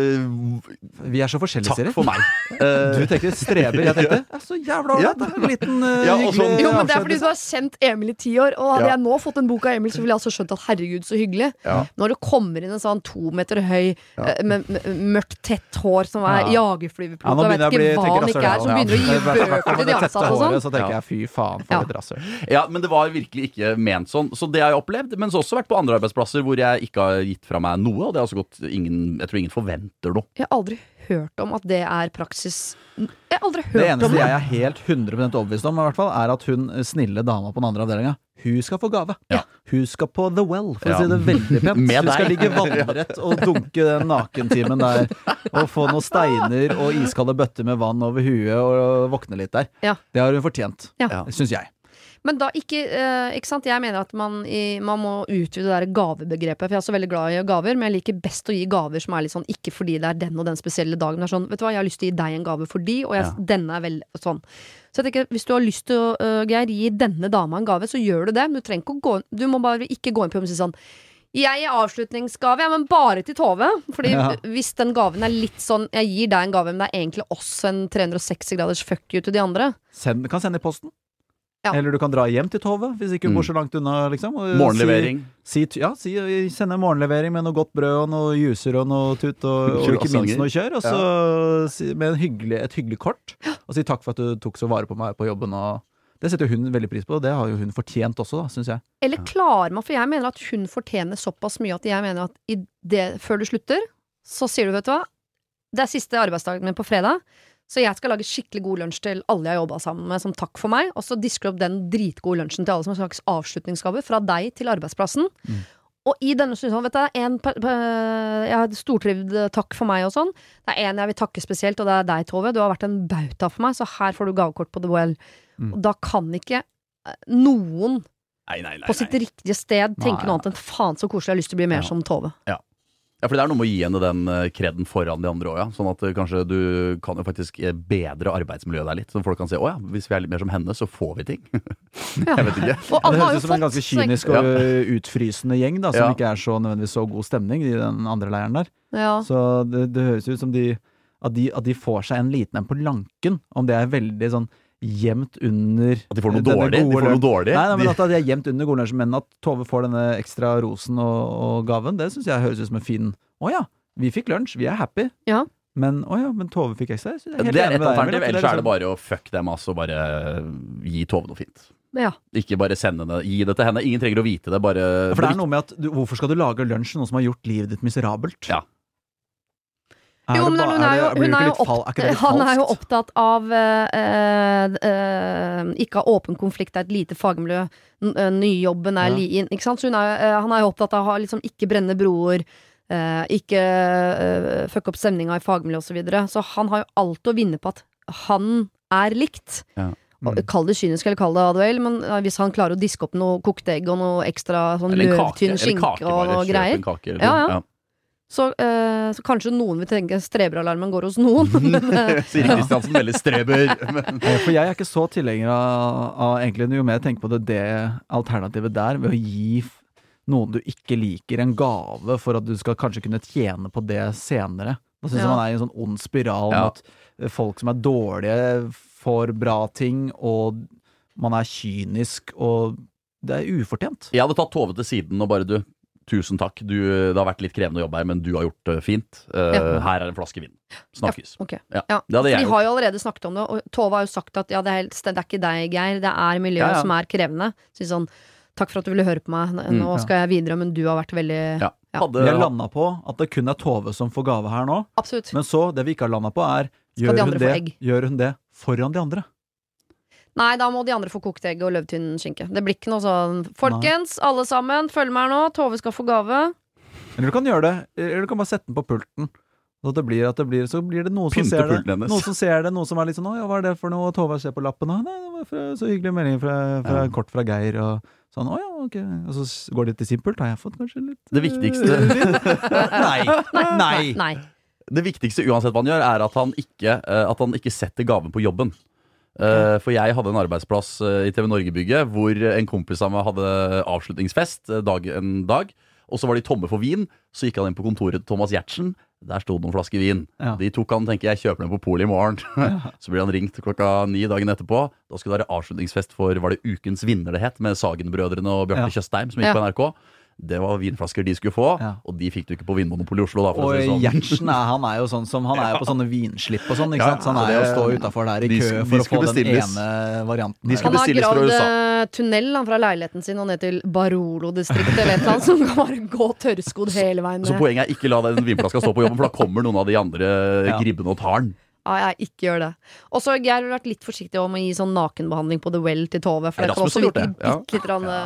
Vi er så forskjellige, Takk for meg. Du tenker streber, jeg tenkte så jævla ålreit, en liten hyggelig. Jo, men det er fordi du har kjent Emil i 10 år, og hadde jeg nå fått en bok av Emil, så ville jeg altså skjønt at herregud, så hyggelig. Når det kommer inn en sånn 2 meter høy, med mørkt, tett hår som jagerflyveplot, og vet ikke hva han ikke er, som begynner å gi bøker til de ansatte og sånn. Så tenker jeg, fy faen, for et rasser. Ja, men det var virkelig ikke ment sånn. Så det har jeg opplevd, men så også vært på andre arbeidsplasser hvor jeg ikke har gitt fra meg noe, og det har også gått jeg tror ingen forventer noe. Jeg har aldri hørt om at det er praksis. Jeg har aldri hørt om det. Eneste jeg er helt 100% overbevist om, i hvert fall, er at hun snille dama på den andre avdelingen, hun skal få gave. Hun skal på The Well, for å si det veldig pent. Hun skal ligge vannrett og dunke den nakentimen der, og få noen steiner og iskalde bøtter med vann over huet og våkne litt der. Det har hun fortjent, synes jeg. Men da ikke sant? Jeg mener at man må utvide det der gavebegrepet, for jeg er så veldig glad i gaver, men jeg liker best å gi gaver som er litt sånn, ikke fordi det er den og den spesielle dagen, det er sånn, vet du hva, jeg har lyst til å gi deg en gave fordi, og denne er veldig sånn. Så jeg tenker, hvis du har lyst til å, Geir, gi denne dama en gave, så gjør du det, men du trenger ikke å gå, du må bare ikke gå inn på og si sånn, jeg gir avslutningsgave, men bare til Tove. Fordi hvis den gaven er litt sånn, jeg gir deg en gave, men det er egentlig også en 360 graders fuck you til de andre. Kan sende i posten. Eller du kan dra hjem til Tove, hvis ikke hun bor så langt unna, liksom. Morgenlevering. Sende morgenlevering med noe godt brød og noe juicer og noe tut og ikke minst noe kjør. Og så med et hyggelig kort. Og si takk for at du tok så vare på meg på jobben. Og det setter hun veldig pris på, og det har jo hun fortjent også, da, synes jeg. Eller klarer man, for jeg mener at hun fortjener såpass mye at jeg mener at før du slutter, så sier du, vet du hva, det er siste arbeidsdagen min på fredag, så jeg skal lage skikkelig god lunsj til alle jeg jobbet sammen med, som takk for meg, og så disker du opp den dritgode lunsjen til alle som en slags avslutningsgave fra deg til arbeidsplassen. Og i denne sånn, vet du, jeg har stortrivd takk for meg og sånn. Det er en jeg vil takke spesielt, og det er deg, Tove. Du har vært en bauta for meg, så her får du gavekort på The Well. Og da kan ikke noen på sitt riktige sted tenke noe annet enn faen så koselig, jeg har lyst til å bli mer som Tove. Ja, for det er noe med å gi henne den kreden foran de andre også, sånn at kanskje du kan jo faktisk bedre arbeidsmiljøet der litt, så folk kan si, hvis vi er litt mer som henne, så får vi ting. Jeg vet ikke. Det høres ut som en ganske kynisk og utfrysende gjeng da, som ikke er så nødvendigvis så god stemning i den andre leiren der. Så det høres ut som at de får seg en liten en på lanken, om det er veldig sånn jevnt under at de får noe dårlig? Nei, men at de er jevnt under god lunsj, men at Tove får denne ekstra rosen og gaven, det synes jeg høres ut som en fin vi fikk lunsj, vi er happy. Men Tove fikk ekstra. Det er et alternativ, ellers er det bare å fuck dem, altså bare gi Tove noe fint. Ikke bare sende henne, gi det til henne. Ingen trenger å vite det, bare for det er noe med at hvorfor skal du lage lunsj noe som har gjort livet ditt miserabelt? Jo, men han er jo opptatt av ikke ha åpen konflikt, det er et lite fagmiljø, nyjobben er ikke sant? Så han er jo opptatt av å liksom ikke brenne broer, ikke fuck opp stemninga i fagmiljø og så videre. Så han har jo alt å vinne på at han er likt. Kall det kynisk eller kall det Adwell, men hvis han klarer å diske opp noe kokte egg og noe ekstra sånn løvtynn skinke og noe greier. Så kanskje noen vil tenke streberalarmen går hos noen. Siri Kristiansen veldig streber. For jeg er ikke så tilhenger av egentlig, jo mer jeg tenker på det alternativet der, ved å gi noen du ikke liker en gave for at du skal kanskje kunne tjene på det senere. Da synes jeg man er i en sånn ond spiral med at folk som er dårlige får bra ting, og man er kynisk og det er ufortjent. Jeg hadde tatt Tove til siden og bare tusen takk, det har vært litt krevende å jobbe her, men du har gjort det fint. Her er en flaske vin. Snakkes. Okay. Ja, det hadde jeg gjort. Vi har jo allerede snakket om det, og Tove har jo sagt at det er ikke deg, Geir, det er miljøet som er krevende. Så sånn, takk for at du ville høre på meg, nå skal jeg videre, men du har vært veldig... Jeg landet på at det kun er Tove som får gave her nå. Absolutt. Men så, det vi ikke har landet på er, gjør hun det foran de andre? Nei, da må de andre få kokt egg og løvtynn skinke. Det blir ikke noe sånn folkens, alle sammen, følg med her nå, Tove skal få gave. Eller du kan gjøre det, eller du kan bare sette den på pulten. Så blir det noen som ser det. Noen som ser det, noen som er litt sånn, ja, hva er det for noe? Tove ser på lappen, nei, det var så hyggelig melding fra kort fra Geir, og sånn, ok. Og så går de til sin pult, har jeg fått kanskje litt... Det viktigste... Nei. Det viktigste uansett hva han gjør, er at han ikke setter gaven på jobben. For jeg hadde en arbeidsplass i TV Norge-bygget hvor en kompis av meg hadde avslutningsfest en dag, og så var de tomme for vin. Så gikk han inn på kontoret til Thomas Giertsen. Der stod noen flasker vin. De tok han, tenker jeg kjøper den på Polet i morgen. Så blir han ringt 9:00 dagen etterpå. Da skulle det være avslutningsfest for, var det Ukens vinner det het, med Sagen-brødrene og Bjarte Tjøstheim som gikk på NRK. Det var vinflasker de skulle få, og de fikk du ikke på Vinmonopolet i Oslo. Da, for og sånn. Gjertsen han er jo sånn som han er jo på sånne vinslipp og sånn, ikke sant? Så han er jo å stå utenfor der i kø for å få den ene varianten. Han har gravd tunnel fra leiligheten sin og ned til Barolo-distriktet eller et eller annet, som kan bare gå tørrskodd hele veien. Så poenget er ikke la den vinflaska stå på jobben, for da kommer noen av de andre gribbene og tar den. Jeg ikke gjør det. Og så Geir har vært litt forsiktig om å gi sånn nakenbehandling på The Well til Tove, for det kan også virke litt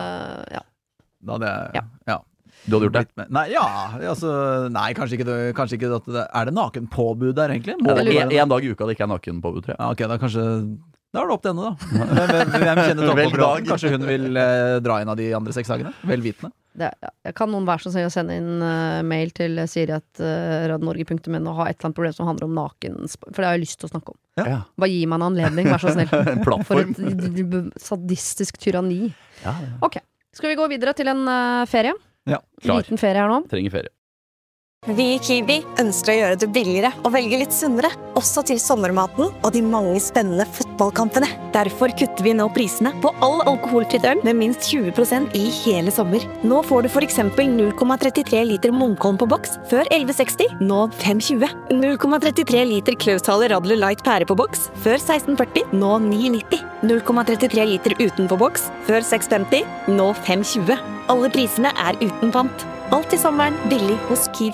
Da hadde jeg, Du hadde gjort det? Nei, kanskje ikke at er det nakenpåbud der egentlig? En dag i uka det ikke er nakenpåbud, tror jeg. Ok, da er det opp til henne da. Hvem kjenner Tove på bråten? Kanskje hun vil dra inn av de andre 6 dagene? Velvitende. Kan noen være så snill å sende inn mail til siri@radnorge.no og ha et eller annet problem som handler om naken, for det har jeg lyst til å snakke om. Bare gi meg en anledning, vær så snill. En plattform. For et sadistisk tyranni. Ok. Skal vi gå videre til en ferie? Ja, klar. Liten ferie her nå. Trenger ferie. Vi i Kiwi ønsker å gjøre det billigere og velge litt sunnere, også til sommermaten og de mange spennende fotballkampene. Derfor kutter vi nå prisene på all alkoholfritt øl med minst 20% i hele sommer. Nå får du for eksempel 0,33 liter Munkholm på boks før 11,60, nå 5,20. 0,33 liter Klaushaler Radler Light pære på boks før 16,40, nå 9,90. 0,33 liter uten på boks før 6,50, nå 5,20. Alle prisene er uten pant. Alt i sommeren billig hos Kiwi.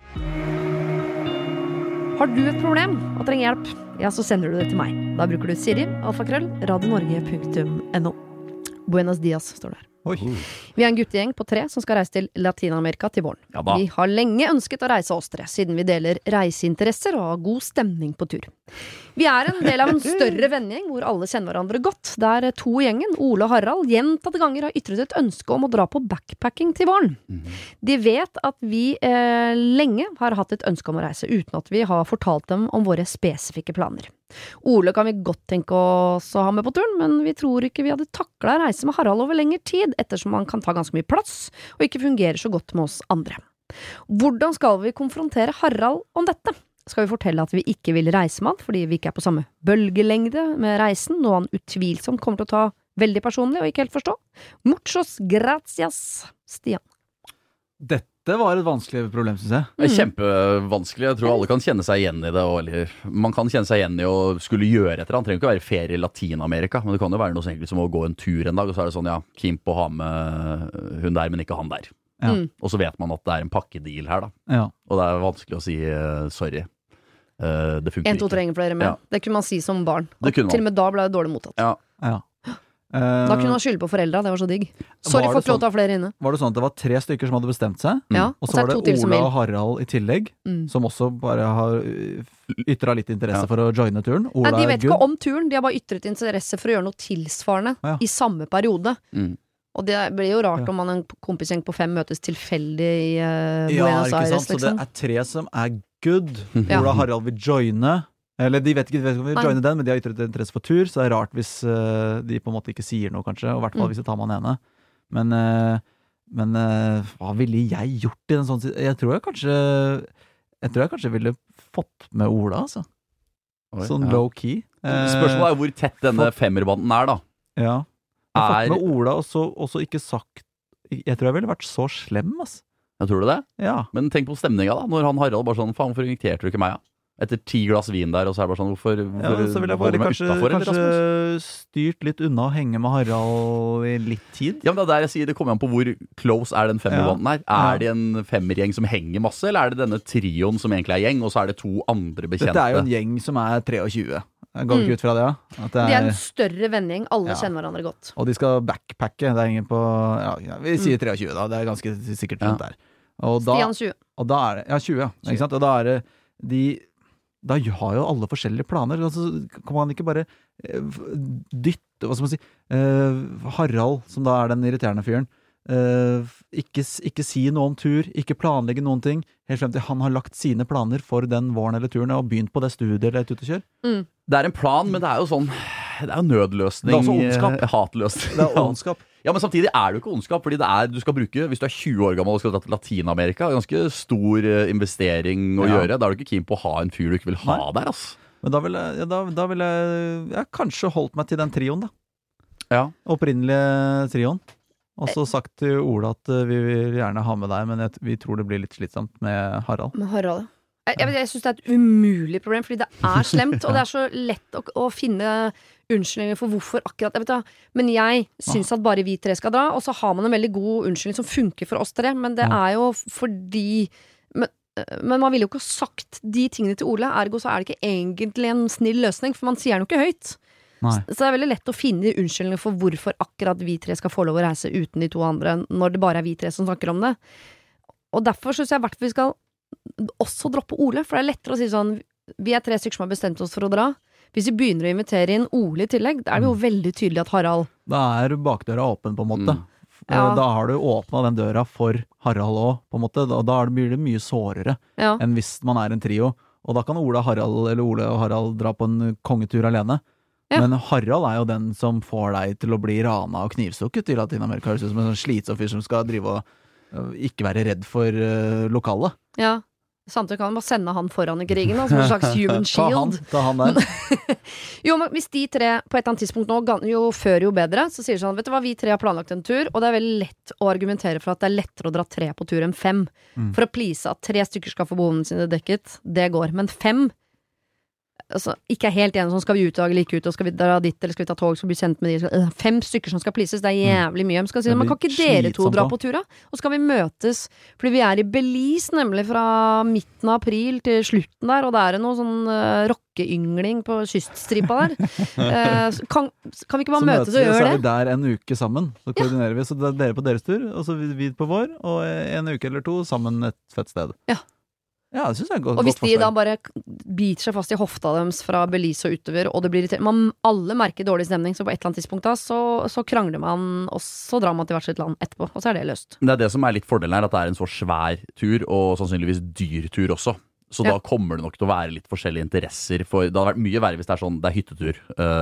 Har du et problem og trenger hjelp, ja, så sender du det til meg. Da bruker du Siri, alfakrøll, radionorge.no. Buenos dias, står det her. Vi er en guttegjeng på 3 som skal reise til Latinamerika til våren. Vi har lenge ønsket å reise oss 3, siden vi deler reiseinteresser og har god stemning på tur. Vi er en del av en større vennegjeng hvor alle kjenner hverandre godt, der 2 i gjengen, Ole og Harald, gjentatte ganger har ytret et ønske om å dra på backpacking til våren. De vet at vi lenge har hatt et ønske om å reise, uten at vi har fortalt dem om våre spesifikke planer. Ole kan vi godt tenke oss å ha med på turen, men vi tror ikke vi hadde taklet reise med Harald over lengre tid, ettersom han kan ta ganske mye plass, og ikke fungerer så godt med oss andre. Hvordan skal vi konfrontere Harald om dette? Skal vi fortelle at vi ikke vil reise med han, fordi vi ikke er på samme bølgelengde med reisen, noe han utvilsomt kommer til å ta veldig personlig og ikke helt forstå? Muchos gracias, Stian. Dette var et vanskelig problem, synes jeg. Det er kjempevanskelig. Jeg tror alle kan kjenne seg igjen i det. Eller man kan kjenne seg igjen i å skulle gjøre etter. Han trenger ikke være ferie i Latin-Amerika, men det kan jo være noe så enkelt som å gå en tur en dag, og så er det sånn, Kim på å ha med hun der, men ikke han der. Og så vet man at det er en pakkedeal her, da. Og det er vanskelig å si sorry. Det funker 1, 2, 3 flere med. Det kunne man si som barn. Til og med da ble det dårlig mottatt. Da kunne man skylde på foreldra, det var så digg. Sorry, får ikke lov til å ha flere inne. Var det sånn at det var 3 stykker som hadde bestemt seg? Og så var det Ola og Harald i tillegg, som også bare har ytret litt interesse for å joine turen. Nei, de vet ikke om turen, de har bare ytret interesse for å gjøre noe tilsvarende i samme periode. Og det blir jo rart om man en kompisgjeng på 5 møtes tilfeldig i Buenos Aires, liksom. Så det er 3 som er good. Ola og Harald vil joine. Eller de vet ikke om vi vil joine den, men de har ytret interesse for tur, så det er rart hvis de på en måte ikke sier noe, kanskje. Og i hvert fall hvis de tar man ene. Men hva ville jeg gjort i en sånn situasjon? Jeg tror jeg kanskje ville fått med Ola, altså. Sånn low-key. Spørsmålet er hvor tett denne femmerbanden er, da. fått med Ola og så ikke sagt. Jeg tror jeg ville vært så slem, ass. Jeg tror du det? Ja. Men tenk på stemninga da, når han Harald bare sånn, faen, hvorfor inviterte du ikke meg, ja? Etter 10 glass vin der, og så er det bare sånn, hvorfor så vil jeg bare kanskje styrt litt unna å henge med Harald i litt tid. Ja, men det er der jeg sier, det kommer an på hvor close er den femmerbanden her. Er det en femmergjeng som henger masse, eller er det denne trioen som egentlig er gjeng, og så er det 2 andre bekjente? Dette er jo en gjeng som er 23. Jeg går ikke ut fra det, At det er en større vennegjeng, alle kjenner hverandre godt. Og de skal backpacke, det er ingen på, vi sier 23 da, det er ganske sikkert rundt der. Og da, Stian 20. Og da er det, 20, ikke sant? Og da er det da har jo alle forskjellige planer, og så kan man ikke bare dytte, hva skal man si, Harald, som da er den irriterende fyren, ikke si noe om tur, ikke planlegge noen ting, helt frem til han har lagt sine planer for den våren eller turen, og begynt på det studiet eller et utekjør. Det er en plan, men det er jo sånn, det er jo nødløsning. Det er også ondskap. Hatløsning. Det er ondskap. Ja, men samtidig er det jo ikke ondskap, fordi du skal bruke, hvis du er 20 år gammel og skal dra til Latin-Amerika, ganske stor investering å gjøre. Da er du ikke keen på å ha en fyr du ikke vil ha der, ass. Men da vil jeg kanskje holdt meg til den trioen, da. Ja. Opprinnelige trioen. Og så sagt til Ola at vi vil gjerne ha med deg, men vi tror det blir litt slitsomt med Harald. Med Harald, Jeg synes det er et umulig problem, fordi det er slemt, og det er så lett å finne unnskyldninger for hvorfor akkurat, men jeg synes at bare vi 3 skal dra, og så har man en veldig god unnskyldning som funker for oss 3, men det er jo fordi, men man vil jo ikke ha sagt de tingene til Ole, ergo så er det ikke egentlig en snill løsning, for man sier den jo ikke høyt. Nei. Så det er veldig lett å finne unnskyldninger for hvorfor akkurat vi 3 skal få lov å reise uten de 2 andre, når det bare er vi 3 som snakker om det. Og derfor synes jeg i hvert fall vi skal også droppe Ole, for det er lettere å si sånn, vi er 3 stykker som har bestemt oss for å dra. Hvis vi begynner å invitere inn Ole i tillegg, da er det jo veldig tydelig at Harald... Da er bakdøra åpen på en måte. Da har du åpnet den døra for Harald også, på en måte. Da blir det mye sårere enn hvis man er en trio. Og da kan Ole og Harald dra på en kongetur alene. Ja. Men Harald er jo den som får deg til å bli rana og knivstukket i Latin-Amerika. Det er som en sånn slitsom fyr som skal drive og ikke være redd for lokale. Ja. Samtidig kan man bare sende han foran i krigen, som en slags human shield. Ta han der. Jo, men hvis de 3 på et eller annet tidspunkt nå, jo før jo bedre, så sier de sånn, vet du hva, vi 3 har planlagt en tur, og det er veldig lett å argumentere for at det er lettere å dra 3 på tur enn 5. For å please at 3 stykker skal få behovene sine dekket, det går. Men 5, altså, ikke er helt enig sånn, skal vi ut eller ikke ut, og skal vi dra dit, eller skal vi ta tog, skal vi bli kjent med de, 5 stykker som skal pleases, det er jævlig mye. Man skal si, men kan ikke dere 2 dra på tur da? Og skal vi møtes, fordi vi er i Belize, nemlig fra midten av april til slutten der, og det er noe sånn rockeyngling på kyststripa der. Kan vi ikke bare møtes og gjøre det? Så er vi der en uke sammen, så koordinerer vi, så det er dere på deres tur, og så vi på vår, og en uke eller 2 sammen et fett sted. Ja, det synes jeg er godt. Og hvis de da bare biter seg fast i hofta deres fra Belize og utover, og det blir alle merker dårlig stemning, så på et eller annet tidspunkt da, så krangler man, og så drar man til hvert sitt land etterpå, og så er det løst. Det er det som er litt fordelen her, at det er en så svær tur, og sannsynligvis dyr tur også. Så da kommer det nok til å være litt forskjellige interesser, for det hadde vært mye verre hvis det er sånn, det er hyttetur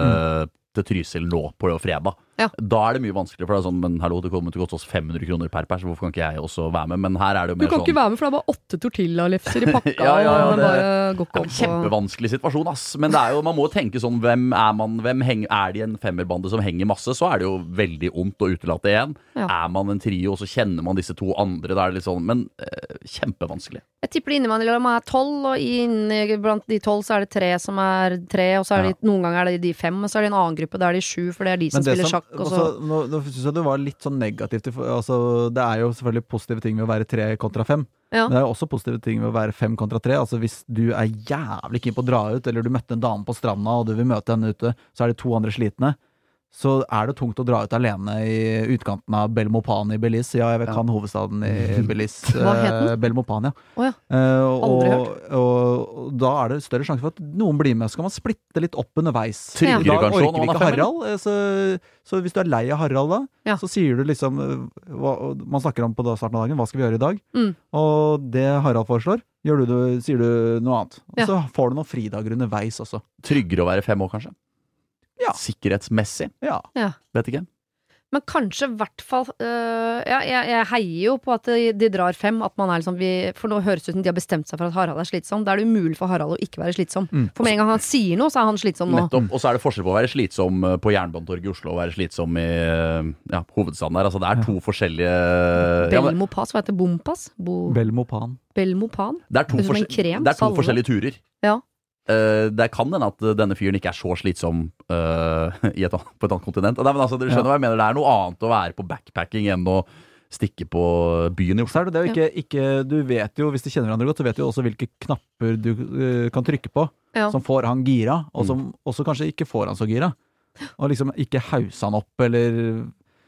til Trysil nå på fredag. Da er det mye vanskeligere, for det er sånn, men hallo, det kommer til å koste oss 500 kroner per pers, hvorfor kan ikke jeg også være med? Men her er det jo mer sånn... Du kan ikke være med, for det er bare 8 tortilla-lefser i pakka, og det bare går ikke opp. Kjempevanskelig situasjon, ass. Men det er jo, man må tenke sånn, hvem er man, er de en femmerbande som henger masse, så er det jo veldig ondt å utelate en. Er man en trio, og så kjenner man disse 2 andre, da er det litt sånn, men kjempevanskelig. Jeg tipper innimellom er 12, og blant de 12 så er det 3 som er 3, og så er det, noen ganger er det de 5, og så er det en annen gruppe, da er de 7, for det er de som spiller sjakk. Nå synes jeg det var litt sånn negativt, altså, det er jo selvfølgelig positive ting ved å være 3 kontra 5. Men det er jo også positive ting ved å være 5 kontra 3. Altså hvis du er jævlig keen på å dra ut, eller du møtte en dame på stranda, og du vil møte henne ute, så er det 2 andre slitne. Så er det tungt å dra ut alene i utkanten av Belmopan i Belize. Ja, jeg kan hovedstaden i Belize. Hva heter den? Belmopan, Aldri hørt. Og da er det større sjanse for at noen blir med. Så kan man splitte litt opp underveis. Tryggere Da kanskje, orker ikke Harald. Så hvis du er lei av Harald da, så sier du liksom, man snakker om på starten av dagen, hva skal vi gjøre i dag? Og det Harald foreslår, sier du noe annet. Og så får du noen fridager underveis også. Tryggere å være 5 år, kanskje? Sikkerhetsmessig? Ja. Vet ikke. Men kanskje I hvert fall jeg heier jo på at de drar 5, at man liksom for nå høres det ut som de har bestemt seg for at Harald slitsom. Da det umulig for Harald å ikke være slitsom. For med en gang han sier noe, så han slitsom nå. Nettopp, og så det forskjell på å være slitsom på Jernbanetorget I Oslo og være slitsom I hovedstaden der. Altså det 2 forskjellige Belmopass, hva heter Bompass? Belmopan. Belmopan? Det 2 forskjellige turer. Ja. Det kan hende at denne fyren ikke så slitsom på et annet kontinent. Nei, men altså, du skjønner hva jeg mener. Det noe annet å være på backpacking enn å stikke på byen I Oslo. Så det jo ikke, du vet jo, hvis du kjenner hverandre godt, så vet du jo også hvilke knapper du kan trykke på, som får han gira, og som også kanskje ikke får han så gira. Og liksom ikke hause han opp, eller...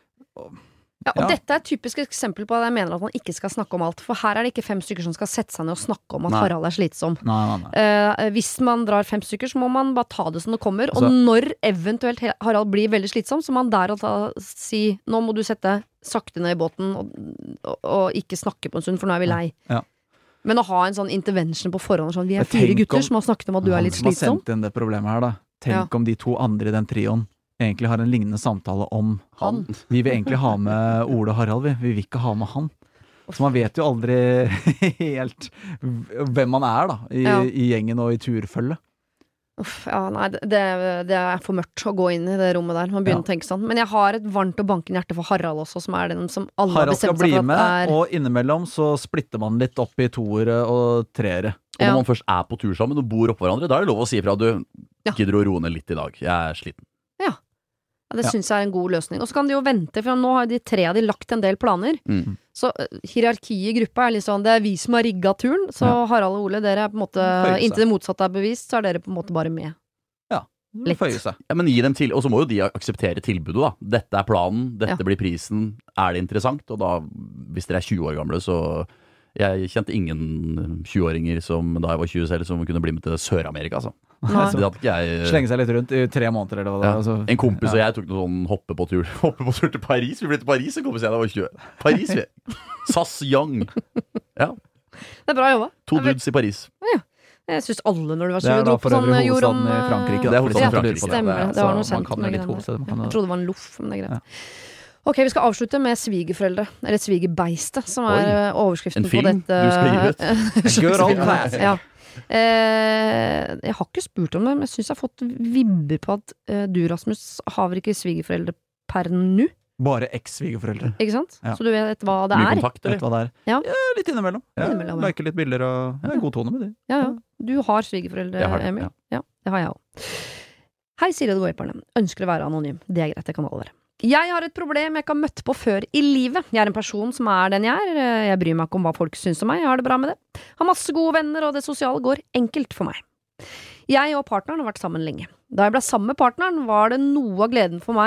Ja, og dette et typisk eksempel på at jeg mener at man ikke skal snakke om alt, for her det ikke 5 stykker som skal sette seg ned og snakke om at Harald slitsom. Nei. Hvis man drar 5 stykker, så må man bare ta det som det kommer, og når eventuelt Harald blir veldig slitsom, så må man der og da si, nå må du sette sakte ned I båten og ikke snakke på en stund, for nå vi lei. Ja. Men å ha en sånn intervention på forhånd, sånn, vi 4 gutter som har snakket om at du litt slitsom. Han som har sendt inn det problemet her da, tenk om de 2 andre I den trioen egentlig har en lignende samtale om han. Vi vil egentlig ha med Ole og Harald, vi vil ikke ha med han. Så man vet jo aldri helt hvem man da, I gjengen og I turfølge. Nei, det for mørkt å gå inn I det rommet der. Man begynner å tenke sånn. Men jeg har et varmt og bankende hjerte for Harald også, som den som alle har bestemt seg for at Harald skal bli med, og innimellom så splitter man litt opp I 2-ere og 3-ere. Og når man først på tur sammen og bor oppå hverandre, da det lov å si fra at du gidder å roe ned litt I dag. Jeg sliten. Ja, det synes jeg en god løsning. Og så kan de jo vente, for nå har de 3 av de lagt en del planer. Så hierarkiet I gruppa litt sånn, det vi som har rigget turen, så Harald og Ole, dere på en måte, inntil det motsatte bevist, så dere på en måte bare med. Ja, litt. Seg. Ja, men gi dem til, og så må jo de akseptere tilbudet da. Dette planen, dette blir prisen, det interessant? Og da, hvis dere 20 år gamle, så... Jeg kjente ingen 20-åringer som da jeg var 20 selv, som kunne bli med til Sør-Amerika, altså. Så det hadde ikke jeg... Slenge seg litt rundt I 3 måneder, eller hva det altså. En kompis og jeg tok noe sånn hoppe på tur til Paris. Vi ble til Paris, en kompis jeg da var 20. Paris, vi. SAS Young. Ja. Det bra jobba. 2 dudes I Paris. Ja. Jeg synes alle når du var 20 dro på sånn jord om... Det Frankrike. Det hovedstaden I Frankrike. Stemmer, det var noe kjent. Jeg trodde det var en loff, men det greit. Ok, vi skal avslutte med svigerforeldre, eller svigerbeiste, som overskriften på dette. En film du skal gi ut. Good old class. Ja. Jeg har ikke spurt om det, men jeg synes jeg har fått vibber på at du, Rasmus, har vel ikke svigerforeldre per nå? Bare eks-svigerforeldre. Ikke sant? Ja. Så du vet hva det Mye kontakt, eller? Vet hva det Ja. Litt innimellom. Like litt bilder og god tone med det. Ja. Du har svigerforeldre, Emil? Ja, det har jeg også. Hei, Siri og Goiparne. Ønsker å være anonym. Det greit, det kan alle være. Jeg har et problem jeg ikke har møtt på før I livet. Jeg en person som den jeg Jeg bryr meg ikke om hva folk synes om meg. Jeg har det bra med det. Har masse gode venner, og det sosiale går enkelt for meg. Jeg og partneren har vært sammen lenge. Da jeg ble sammen med partneren, var det noe av gleden for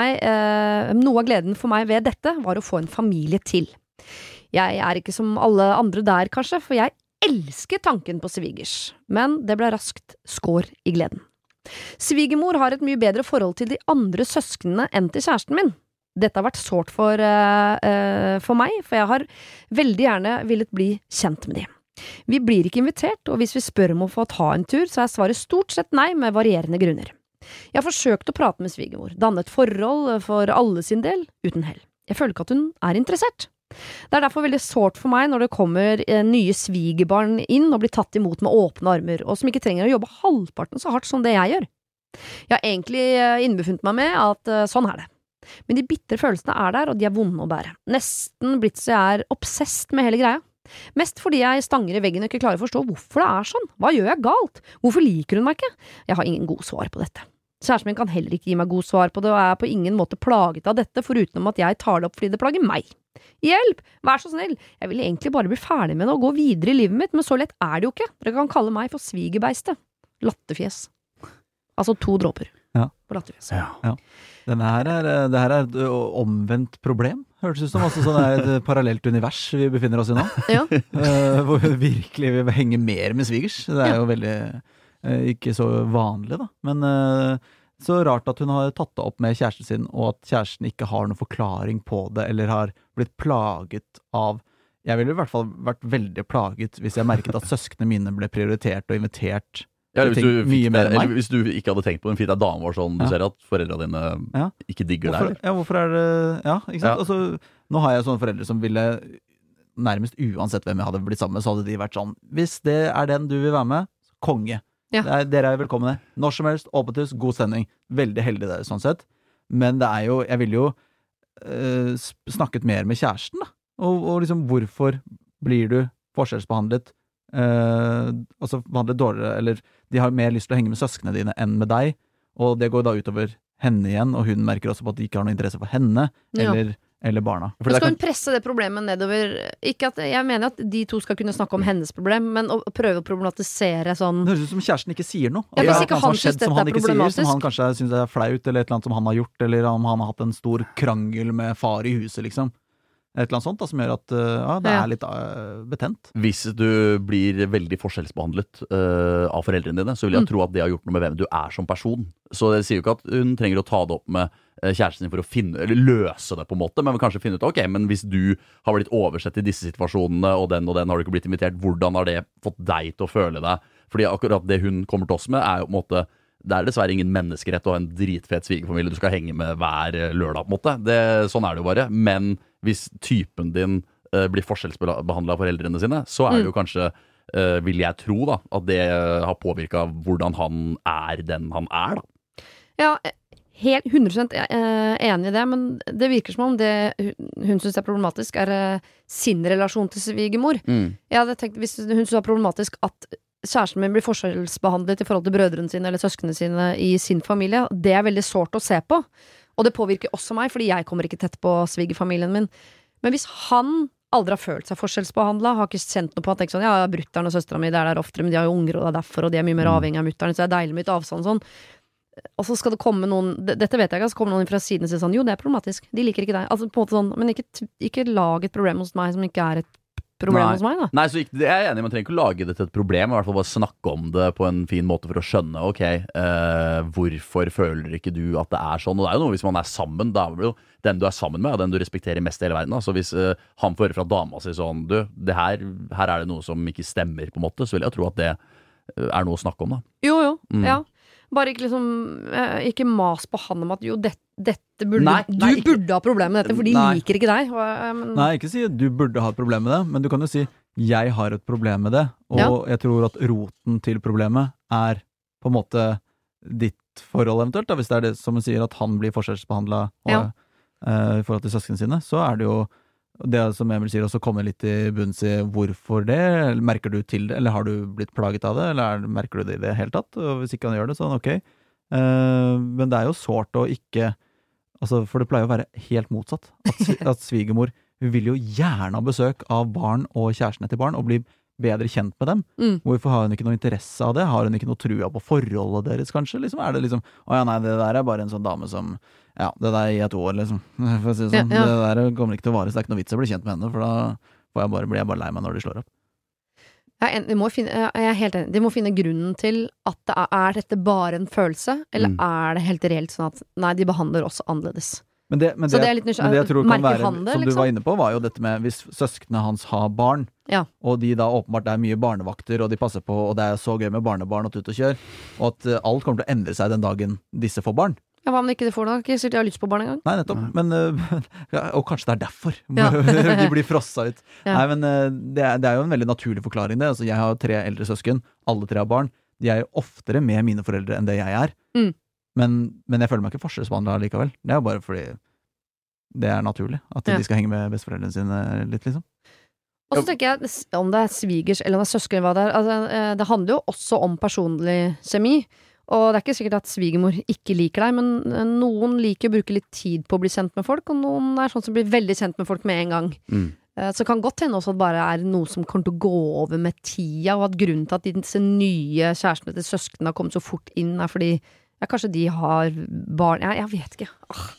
meg ved dette var å få en familie til. Jeg ikke som alle andre der, kanskje, for jeg elsker tanken på svigers. Men det ble raskt skår I gleden. Svigermor har et mye bedre forhold til de andre søsknene enn til kjæresten min. Dette har vært sårt for meg, for jeg har veldig gjerne villet bli kjent med de. Vi blir ikke invitert, og hvis vi spør om å få ta en tur, så svaret stort sett nei med varierende grunner. Jeg har forsøkt å prate med svigermor, danne et forhold for alle sin del, uten hell. Jeg føler ikke at hun interessert. Det derfor veldig sårt for meg når det kommer nye svigerbarn inn og blir tatt imot med åpne armer, og som ikke trenger å jobbe halvparten så hardt som det jeg gjør. Jeg har egentlig innbefunnet meg med at sånn det. Men de bitre følelsene der, og de vonde å bære. Nesten blitt så jeg obsessed med hele greia. Mest fordi jeg stanger I veggen og ikke klarer å forstå hvorfor det sånn. Hva gjør jeg galt? Hvorfor liker hun meg ikke? Jeg har ingen god svar på dette. Kjæresten min kan heller ikke gi meg god svar på det, og på ingen måte plaget av dette, foruten om at jeg tar det opp fordi det plager meg. Hjelp! Vær så snill! Jeg vil egentlig bare bli ferdig med det og gå videre I livet mitt, men så lett det jo ikke. Dere kan kalle meg for svigerbeiste. Latterfjes. Altså 2 dråper på latterfjes. Ja. Det her et omvendt problem, hørtes ut som. Altså, sånn et parallelt univers vi befinner oss I nå. Ja. Hvor vi virkelig vil henge mer med svigers. Det jo veldig ikke så vanlig da. Men så rart at hun har tatt det opp med kjæresten sin, og at kjæresten ikke har noen forklaring på det, eller har blitt plaget av... Jeg ville I hvert fall vært veldig plaget hvis jeg merket at søskene mine ble prioritert og invitert Ja, hvis, du mye mer enn meg. eller hvis du ikke hadde tenkt på en fint dame var sånn, du ser at foreldrene dine ikke digger deg. Hvorfor det ikke sant? Altså, nå har jeg sånne foreldre som ville nærmest uansett hvem jeg hadde blitt sammen med, så hadde de vært sånn, hvis det den du vil være med, konge. Dere velkomne. Når som helst, åpent hus, god sending. Veldig heldig der, sånn sett. Men det jo, jeg ville jo snakket mer med kjæresten, da. Og liksom, hvorfor blir du forskjellsbehandlet? Altså behandlet dårligere, eller de har mer lyst til å henge med søskene dine enn med deg, og det går da utover henne igjen, og hun merker også på at de ikke har noe interesse for henne eller barna. Så skal hun presse det problemet nedover. Ikke at, jeg mener at de to skal kunne snakke om hennes problem, men å prøve å problematisere sånn. Det høres ut som kjæresten ikke sier noe. Ja, hvis ikke han synes dette problematisk, som han kanskje synes det flaut, eller et eller annet som han har gjort, eller om han har hatt en stor krangel med far i huset, liksom. Et eller annet sånt da, som gjør at det litt betent. Hvis du blir veldig forskjellsbehandlet av foreldrene dine, så vil jeg tro at det har gjort noe med hvem du som person. Så det sier jo ikke at hun trenger å ta det opp med kjæresten sin for å eller løse det på en måte, men kanskje finne ut, ok, men hvis du har blitt oversett i disse situasjonene, og den har du ikke blitt invitert, hvordan har det fått deg til å føle deg? Fordi akkurat det hun kommer til oss med jo på en måte, det dessverre ingen menneskerett å ha en dritfet svigerfamilie du skal henge med hver lørdag på en måte. Sånn det jo bare. Men hvis typen din blir forskjellsbehandlet av foreldrene sine, så det jo kanskje, vil jeg tro da, at det har påvirket hvordan han den han da. Ja, helt 100% enig i det, men det virker som om det hun synes problematisk sin relasjon til svigermor. Jeg hadde tenkt, hvis hun synes det problematisk at kjæresten min blir forskjellsbehandlet i forhold til brødrene sine eller søskene sine i sin familie, det veldig sårt å se på. Og det påvirker også meg, fordi jeg kommer ikke tett på svigerfamilien min. Men hvis han aldri har følt seg forskjellsbehandlet, har ikke kjent noe på at sånn, ja, brutteren og søsteren min der oftere, men de har jo unger, og det derfor, og de mye mer avhengig av mutteren, så det deilig med litt avstand sånn. Og så skal det komme noen, dette vet jeg ikke, så kommer noen fra siden og sier sånn, jo, det problematisk, de liker ikke deg. Altså på en måte sånn, men ikke lag et problem hos meg som ikke et problem hos meg, da. Nei, så det jeg enig, man trenger ikke å lage det til et problem, i hvert fall bare snakke om det på en fin måte for å skjønne, ok, hvorfor føler ikke du at det sånn, og det jo noe hvis man sammen, da det jo den du sammen med, og den du respekterer mest i hele verden, da. Så hvis han får høre fra dama si sånn, du, her det noe som ikke stemmer på en måte, så vil jeg tro at det noe å snakke om da. Jo, ja. Bare ikke liksom, ikke mas på han om at jo, dette burde du burde ha problem med dette, for de liker ikke deg. Nei, ikke si at du burde ha et problem med det, men du kan jo si jeg har et problem med det, og jeg tror at roten til problemet på en måte ditt forhold eventuelt, da, hvis det det som hun sier, at han blir forskjellsbehandlet i forhold til søskene sine, så det jo det som Emil sier, også komme litt i bunns i hvorfor det, merker du til det, eller har du blitt plaget av det, eller merker du det i det hele tatt, og hvis ikke han gjør det, sånn ok. Men det jo sårt å ikke, altså, for det pleier å være helt motsatt, at svigermor vil jo gjerne ha besøk av barn og kjærestene til barn, og bli bedre kjent med dem. Hvorfor har hun ikke noe interesse av det? Har hun ikke noe trua på forholdet deres, kanskje? Liksom, det liksom, nei, det der bare en sånn dame som, ja, det der i et år, liksom. For å si det sånn. Det der kommer ikke til å vare, så det ikke noe vits å bli kjent med henne, for da blir jeg bare lei meg når de slår opp. Jeg er helt enig. De må finne grunnen til at dette bare en følelse, eller det helt reelt sånn at, nei, de behandler oss annerledes. Men det jeg tror kan være, som liksom? Du var inne på, var jo dette med hvis søskene hans har barn, og de da åpenbart mye barnevakter, og de passer på, og det så gøy med barnebarn og tut og kjør, og at alt kommer til å endre seg den dagen disse får barn. Ja, hva om ikke de får det? Ikke sikkert de har lyst på barn en gang. Nei, nettopp. Men, og kanskje det derfor de blir frossa ut. Nei, men det jo en veldig naturlig forklaring det. Altså, jeg har 3 eldre søsken, alle 3 har barn. De jo oftere med mine foreldre enn det jeg Men jeg føler meg ikke forskjellsbehandlet likevel. Det jo bare fordi det naturlig at de skal henge med besteforeldrene sine litt, liksom. Og så tenker jeg, om det svigers eller om det søsken, hva det altså, det handler jo også om personlig kjemi. Og det ikke sikkert at svigermor ikke liker deg, men noen liker å bruke litt tid på å bli kjent med folk, og noen sånn som blir veldig kjent med folk med en gang. Så kan godt hende også at det bare noe som kommer til å gå over med tida, og at grunnen til at disse nye kjærestene til søskene har kommet så fort inn, fordi kanskje de har barn. Jeg vet ikke.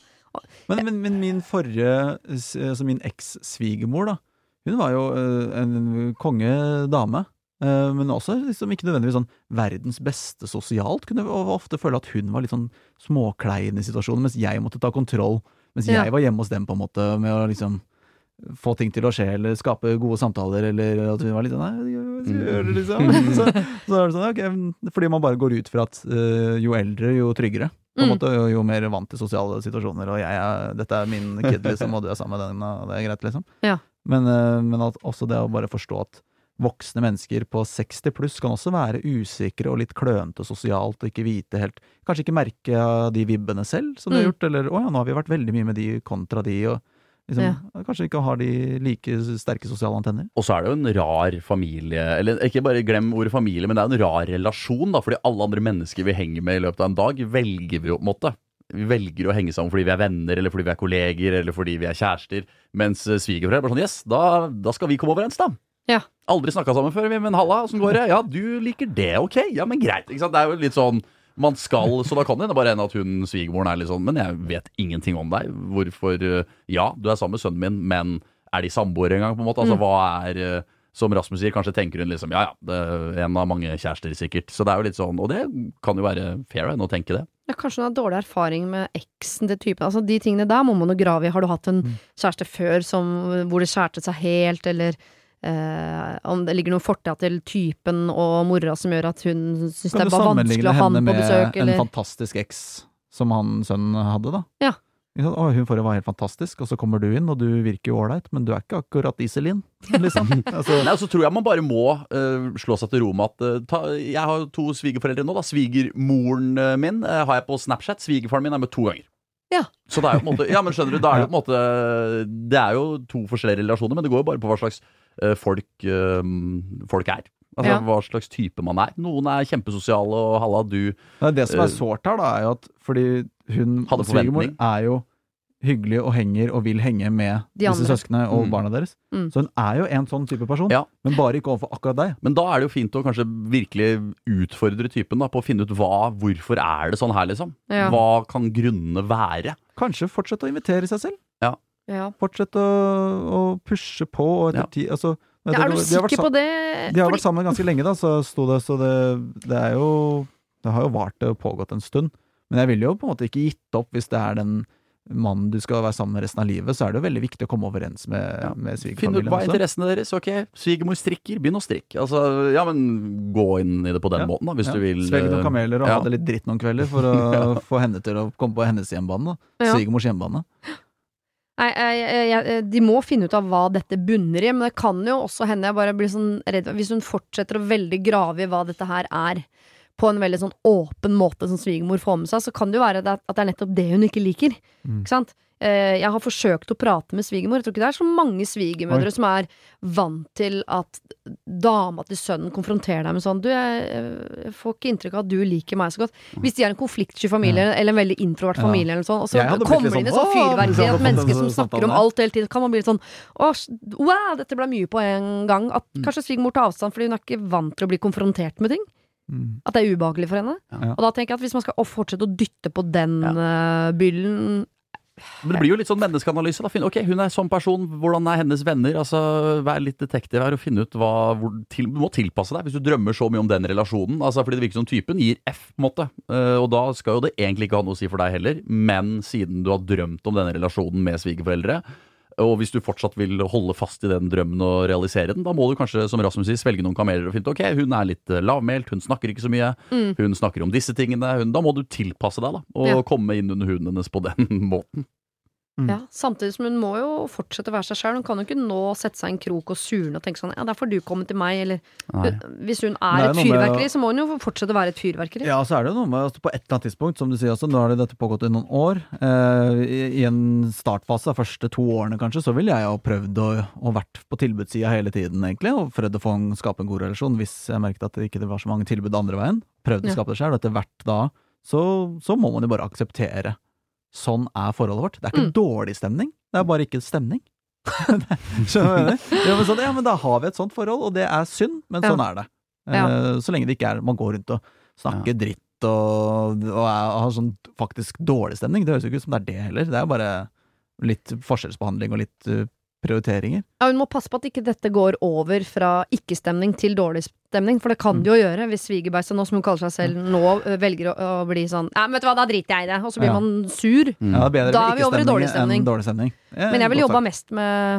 Men min forrige, altså min eks-svigermor da, hun var jo en kongedame, men også liksom ikke nødvendigvis sånn verdens beste sosialt, kunne ofte føle at hun var litt sånn småklein i situasjonen, mens jeg måtte ta kontroll, mens jeg var hjemme hos dem på en måte, med å liksom få ting til å skje, eller skape gode samtaler, eller at hun var litt sånn, nei, gjør det liksom. Så er det sånn, ok, fordi man bare går ut fra at jo eldre, jo tryggere. På en måte, jo mer vant til sosiale situasjoner, og dette min kid, liksom, og du sammen med den, og det greit, liksom. Ja. Men at også det å bare forstå at voksne mennesker på 60 pluss kan også være usikre og litt klønete sosialt, og ikke vite helt, kanskje ikke merke de vibbene selv, som de har gjort, eller, nå har vi vært veldig mye med de kontra de, og liksom, kanskje ikke har de like sterke sosiale antenner. Og så er det jo en rar familie, eller ikke bare glem ordet familie, men det er en rar relasjon da, fordi alle andre mennesker vi henger med i løpet av en dag, velger vi jo på en måte. Vi velger å henge sammen fordi vi er venner, eller fordi vi er kolleger, eller fordi vi er kjærester, mens svigerforeldre er bare sånn, yes, da skal vi komme overens da. Ja. Aldri snakket sammen før, men halla, hvordan går det? Ja, du liker det, ok, ja, men greit, ikke sant? Det er jo litt sånn, man skal, så da kan det bare hende at hun, svigermoren er litt sånn, men jeg vet ingenting om deg, hvorfor, ja, du er sammen med sønnen min, men er de samboere en gang på en måte, altså hva som Rasmus sier, kanskje tenker hun liksom, ja, det er en av mange kjærester sikkert, så det er jo litt sånn, og det kan jo være fair enn å tenke det. Ja, kanskje hun har dårlig erfaring med eksen til typen, altså de tingene der må man jo grave i. Har du hatt en kjæreste før hvor det skjærte seg helt, eller om det ligger noe fortid til typen og mora som gjør at hun synes det var vanskelig å ha han på besøk, eller? Kan du sammenligne henne med en fantastisk eks som sønnen hadde da? Ja. Hun får det var helt fantastisk, og så kommer du inn, og du virker jo ålreit, men du er ikke akkurat Iselin, liksom. Nei, så tror jeg man bare må slå seg til ro med at jeg har jo 2 svigerforeldre nå da, svigermoren min har jeg på Snapchat, svigerfaren min er med 2 ganger. Ja. Så det er jo på en måte, ja, men skjønner du, da er det på en måte, det er jo 2 forskjellige relasjoner, men det går jo bare på hva slags folk er. Altså hva slags type man er. Noen er kjempesosiale, og halla, du... Det som er sårt her da, er jo at fordi hun, svigermor, er jo hyggelig og henger og vil henge med disse søskene og barna deres. Så hun er jo en sånn type person, men bare ikke overfor akkurat deg. Men da er det jo fint å kanskje virkelig utfordre typen da, på å finne ut hvorfor er det sånn her liksom? Hva kan grunnene være? Kanskje fortsette å invitere seg selv. Ja. Fortsette å pushe på, og etter tid, altså... er du sikker på det? De har vært sammen ganske lenge da, så det er jo, det har jo vart og pågått en stund. Men jeg ville jo på en måte ikke gitt opp hvis det er den mannen du skal være sammen med resten av livet, så er det jo veldig viktig å komme overens med svigerfamilien. Finn ut hva er interessene deres, ok, svigermor strikker, begynn å strikke. Altså, ja, men gå inn i det på den måten da, hvis du vil. Svelg noen kameler og ha det litt dritt noen kvelder for å få henne til å komme på hennes hjembane da. Svigermors hjembane. Nei, de må finne ut av hva dette bunner i, men det kan jo også hende jeg bare blir sånn redd hvis hun fortsetter å veldig grave i hva dette her er på en veldig sånn åpen måte som svigermor får med seg, så kan det jo være at det er nettopp det hun ikke liker, ikke sant? Jeg har forsøkt å prate med svigermor. Jeg tror ikke det er så mange svigermødre som er vant til at dama til sønnen konfronterer deg med sånn, jeg får ikke inntrykk av at du liker meg så godt. Hvis de er en konfliktsky familie eller en veldig introvert familie eller sånn, og så kommer de inn i sånn fyrverkeri at mennesker som snakker om alt hele tiden, kan man bli litt sånn, wow, dette ble mye på en gang, at kanskje svigermor tar avstand fordi hun er ikke vant til å bli konfrontert med ting. At det er ubehagelig for henne. Og da tenker jeg at hvis man skal fortsette å dytte på den byllen. Men det blir jo litt sånn menneskeanalyse da. Ok, hun er sånn person, hvordan er hennes venner? Altså, vær litt detektiv her og finne ut du må tilpasse deg hvis du drømmer så mye om den relasjonen, altså fordi det virker som typen gir F på en måte, og da skal jo det egentlig ikke ha noe å si for deg heller, men siden du har drømt om denne relasjonen med svigerforeldre, og hvis du fortsatt vil holde fast i den drømmen og realisere den, da må du kanskje, som Rasmus sier, svelge noen kameler og finne ut, ok, hun er litt lavmælt, hun snakker ikke så mye, hun snakker om disse tingene, da må du tilpasse deg da, og komme inn under huden hennes på den måten. Ja, samtidig som hun må jo fortsette å være seg selv. Hun kan jo ikke nå sette seg i en krok og surne og tenke sånn, ja, der får du komme til meg, eller hvis hun er et fyrverkeri, så må hun jo fortsette å være et fyrverkeri. Ja, så er det jo noe med, altså, på et eller annet tidspunkt, som du sier også, nå har dette pågått i noen år, i en startfase av første 2 årene kanskje, så ville jeg jo prøvd å vært på tilbudssida hele tiden egentlig, og prøvd å skape en god relasjon, hvis jeg merket at det ikke var så mange tilbud andre veien, prøvd å skape det selv, og etter hvert da, så må man jo bare akseptere. Sånn er forholdet vårt. Det er ikke dårlig stemning, det er bare ikke stemning. Skjønner du? Ja, men da har vi et sånt forhold, og det er synd, men sånn er det. Så lenge det ikke er, man går rundt og snakker dritt og har sånn faktisk dårlig stemning, det høres jo ikke ut som det er det heller. Det er bare litt forskjellsbehandling og litt prioriteringer. Ja, hun må passe på at ikke dette går over fra ikke-stemning til dårlig stemning, for det kan det jo gjøre hvis svigerbeisa nå, som hun kaller seg selv, nå velger å bli sånn, ja, men vet du hva, da driter jeg i det, og så blir man sur. Ja, det er bedre da er vi over i dårlig stemning. Dårlig stemning. Men jeg vil jobbe mest med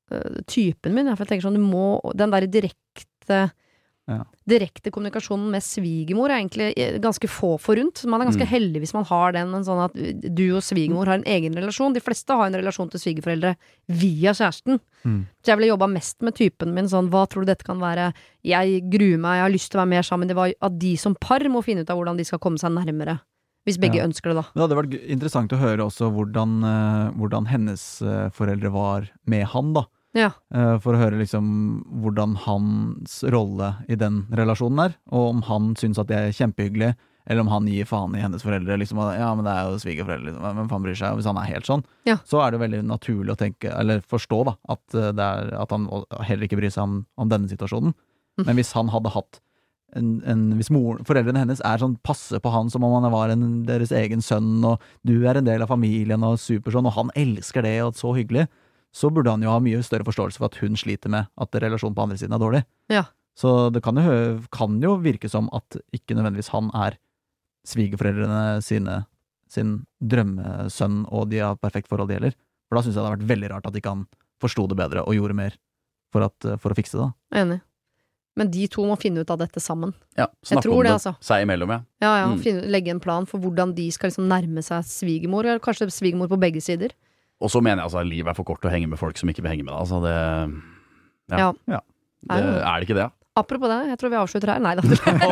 typen min. For jeg tenker sånn, den der direkte kommunikasjonen med svigermor egentlig ganske få forunt. Man ganske heldig hvis man har den, en sånn at du og svigermor har en egen relasjon. De fleste har en relasjon til svigerforeldre via kjæresten. Så jeg ville jobba mest med typen min, sånn, hva tror du dette kan være? Jeg gruer meg, jeg har lyst til å være mer sammen. Det var at de som par må finne ut av hvordan de skal komme seg nærmere. Hvis begge ønsker det da. Det hadde vært interessant å høre også hvordan hennes foreldre var med han da. Ja. For å høre liksom hvordan hans rolle i den relasjonen og om han synes at det er kjempehyggelig, eller om han gir faen i hennes foreldre, liksom, ja, men det er jo svigerforeldre, liksom, hvem faen bryr seg, hvis han er helt sånn, så er det veldig naturlig å tenke, eller forstå da, at han heller ikke bryr seg om denne situasjonen. Men hvis han hadde hatt hvis foreldrene hennes er sånn passe på han som om han var deres egen sønn, og du er en del av familien, og supersånn, og han elsker det, og så hyggelig, så burde han jo ha mye større forståelse for at hun sliter med at relasjonen på andre siden er dårlig. Ja. Så det kan jo virke som at ikke nødvendigvis han er svigerforeldrene sin drømmesønn, og de har perfekt forhold det gjelder. For da synes jeg det har vært veldig rart at de kan forstå det bedre og gjorde mer for å fikse det da. Enig. Men de to må finne ut av dette sammen. Ja, snakke om det seg imellom, ja. Legge en plan for hvordan de skal liksom nærme seg svigermor, eller kanskje svigermor på begge sider. Og så mener jeg at livet er for kort å henge med folk som ikke vil henge med deg. Altså det er det ikke det? Apropos det, jeg tror vi avslutter her. Nei da.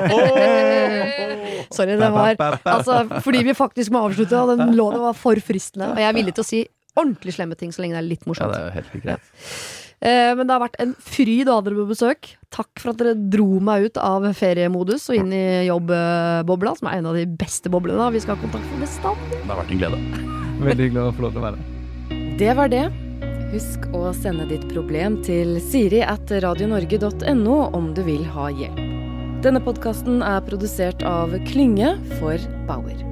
Sorry, det var fordi vi faktisk må avslutte, og den lånen var for fristende. Og jeg er villig til å si ordentlig slemme ting så lenge det er litt morsomt. Ja, det er helt greit. Men det har vært en fryd å ha dere på besøk. Takk for at dere dro meg ut av feriemodus og inn i jobbbobla, som er en av de beste boblene. Vi skal ha kontakt med bestandig. Det har vært en glede. Veldig hyggelig å få lov til å være. Det var det. Husk å sende ditt problem til siri@radionorge.no om du vil ha hjelp. Denne podcasten er produsert av Klynge for Bauer.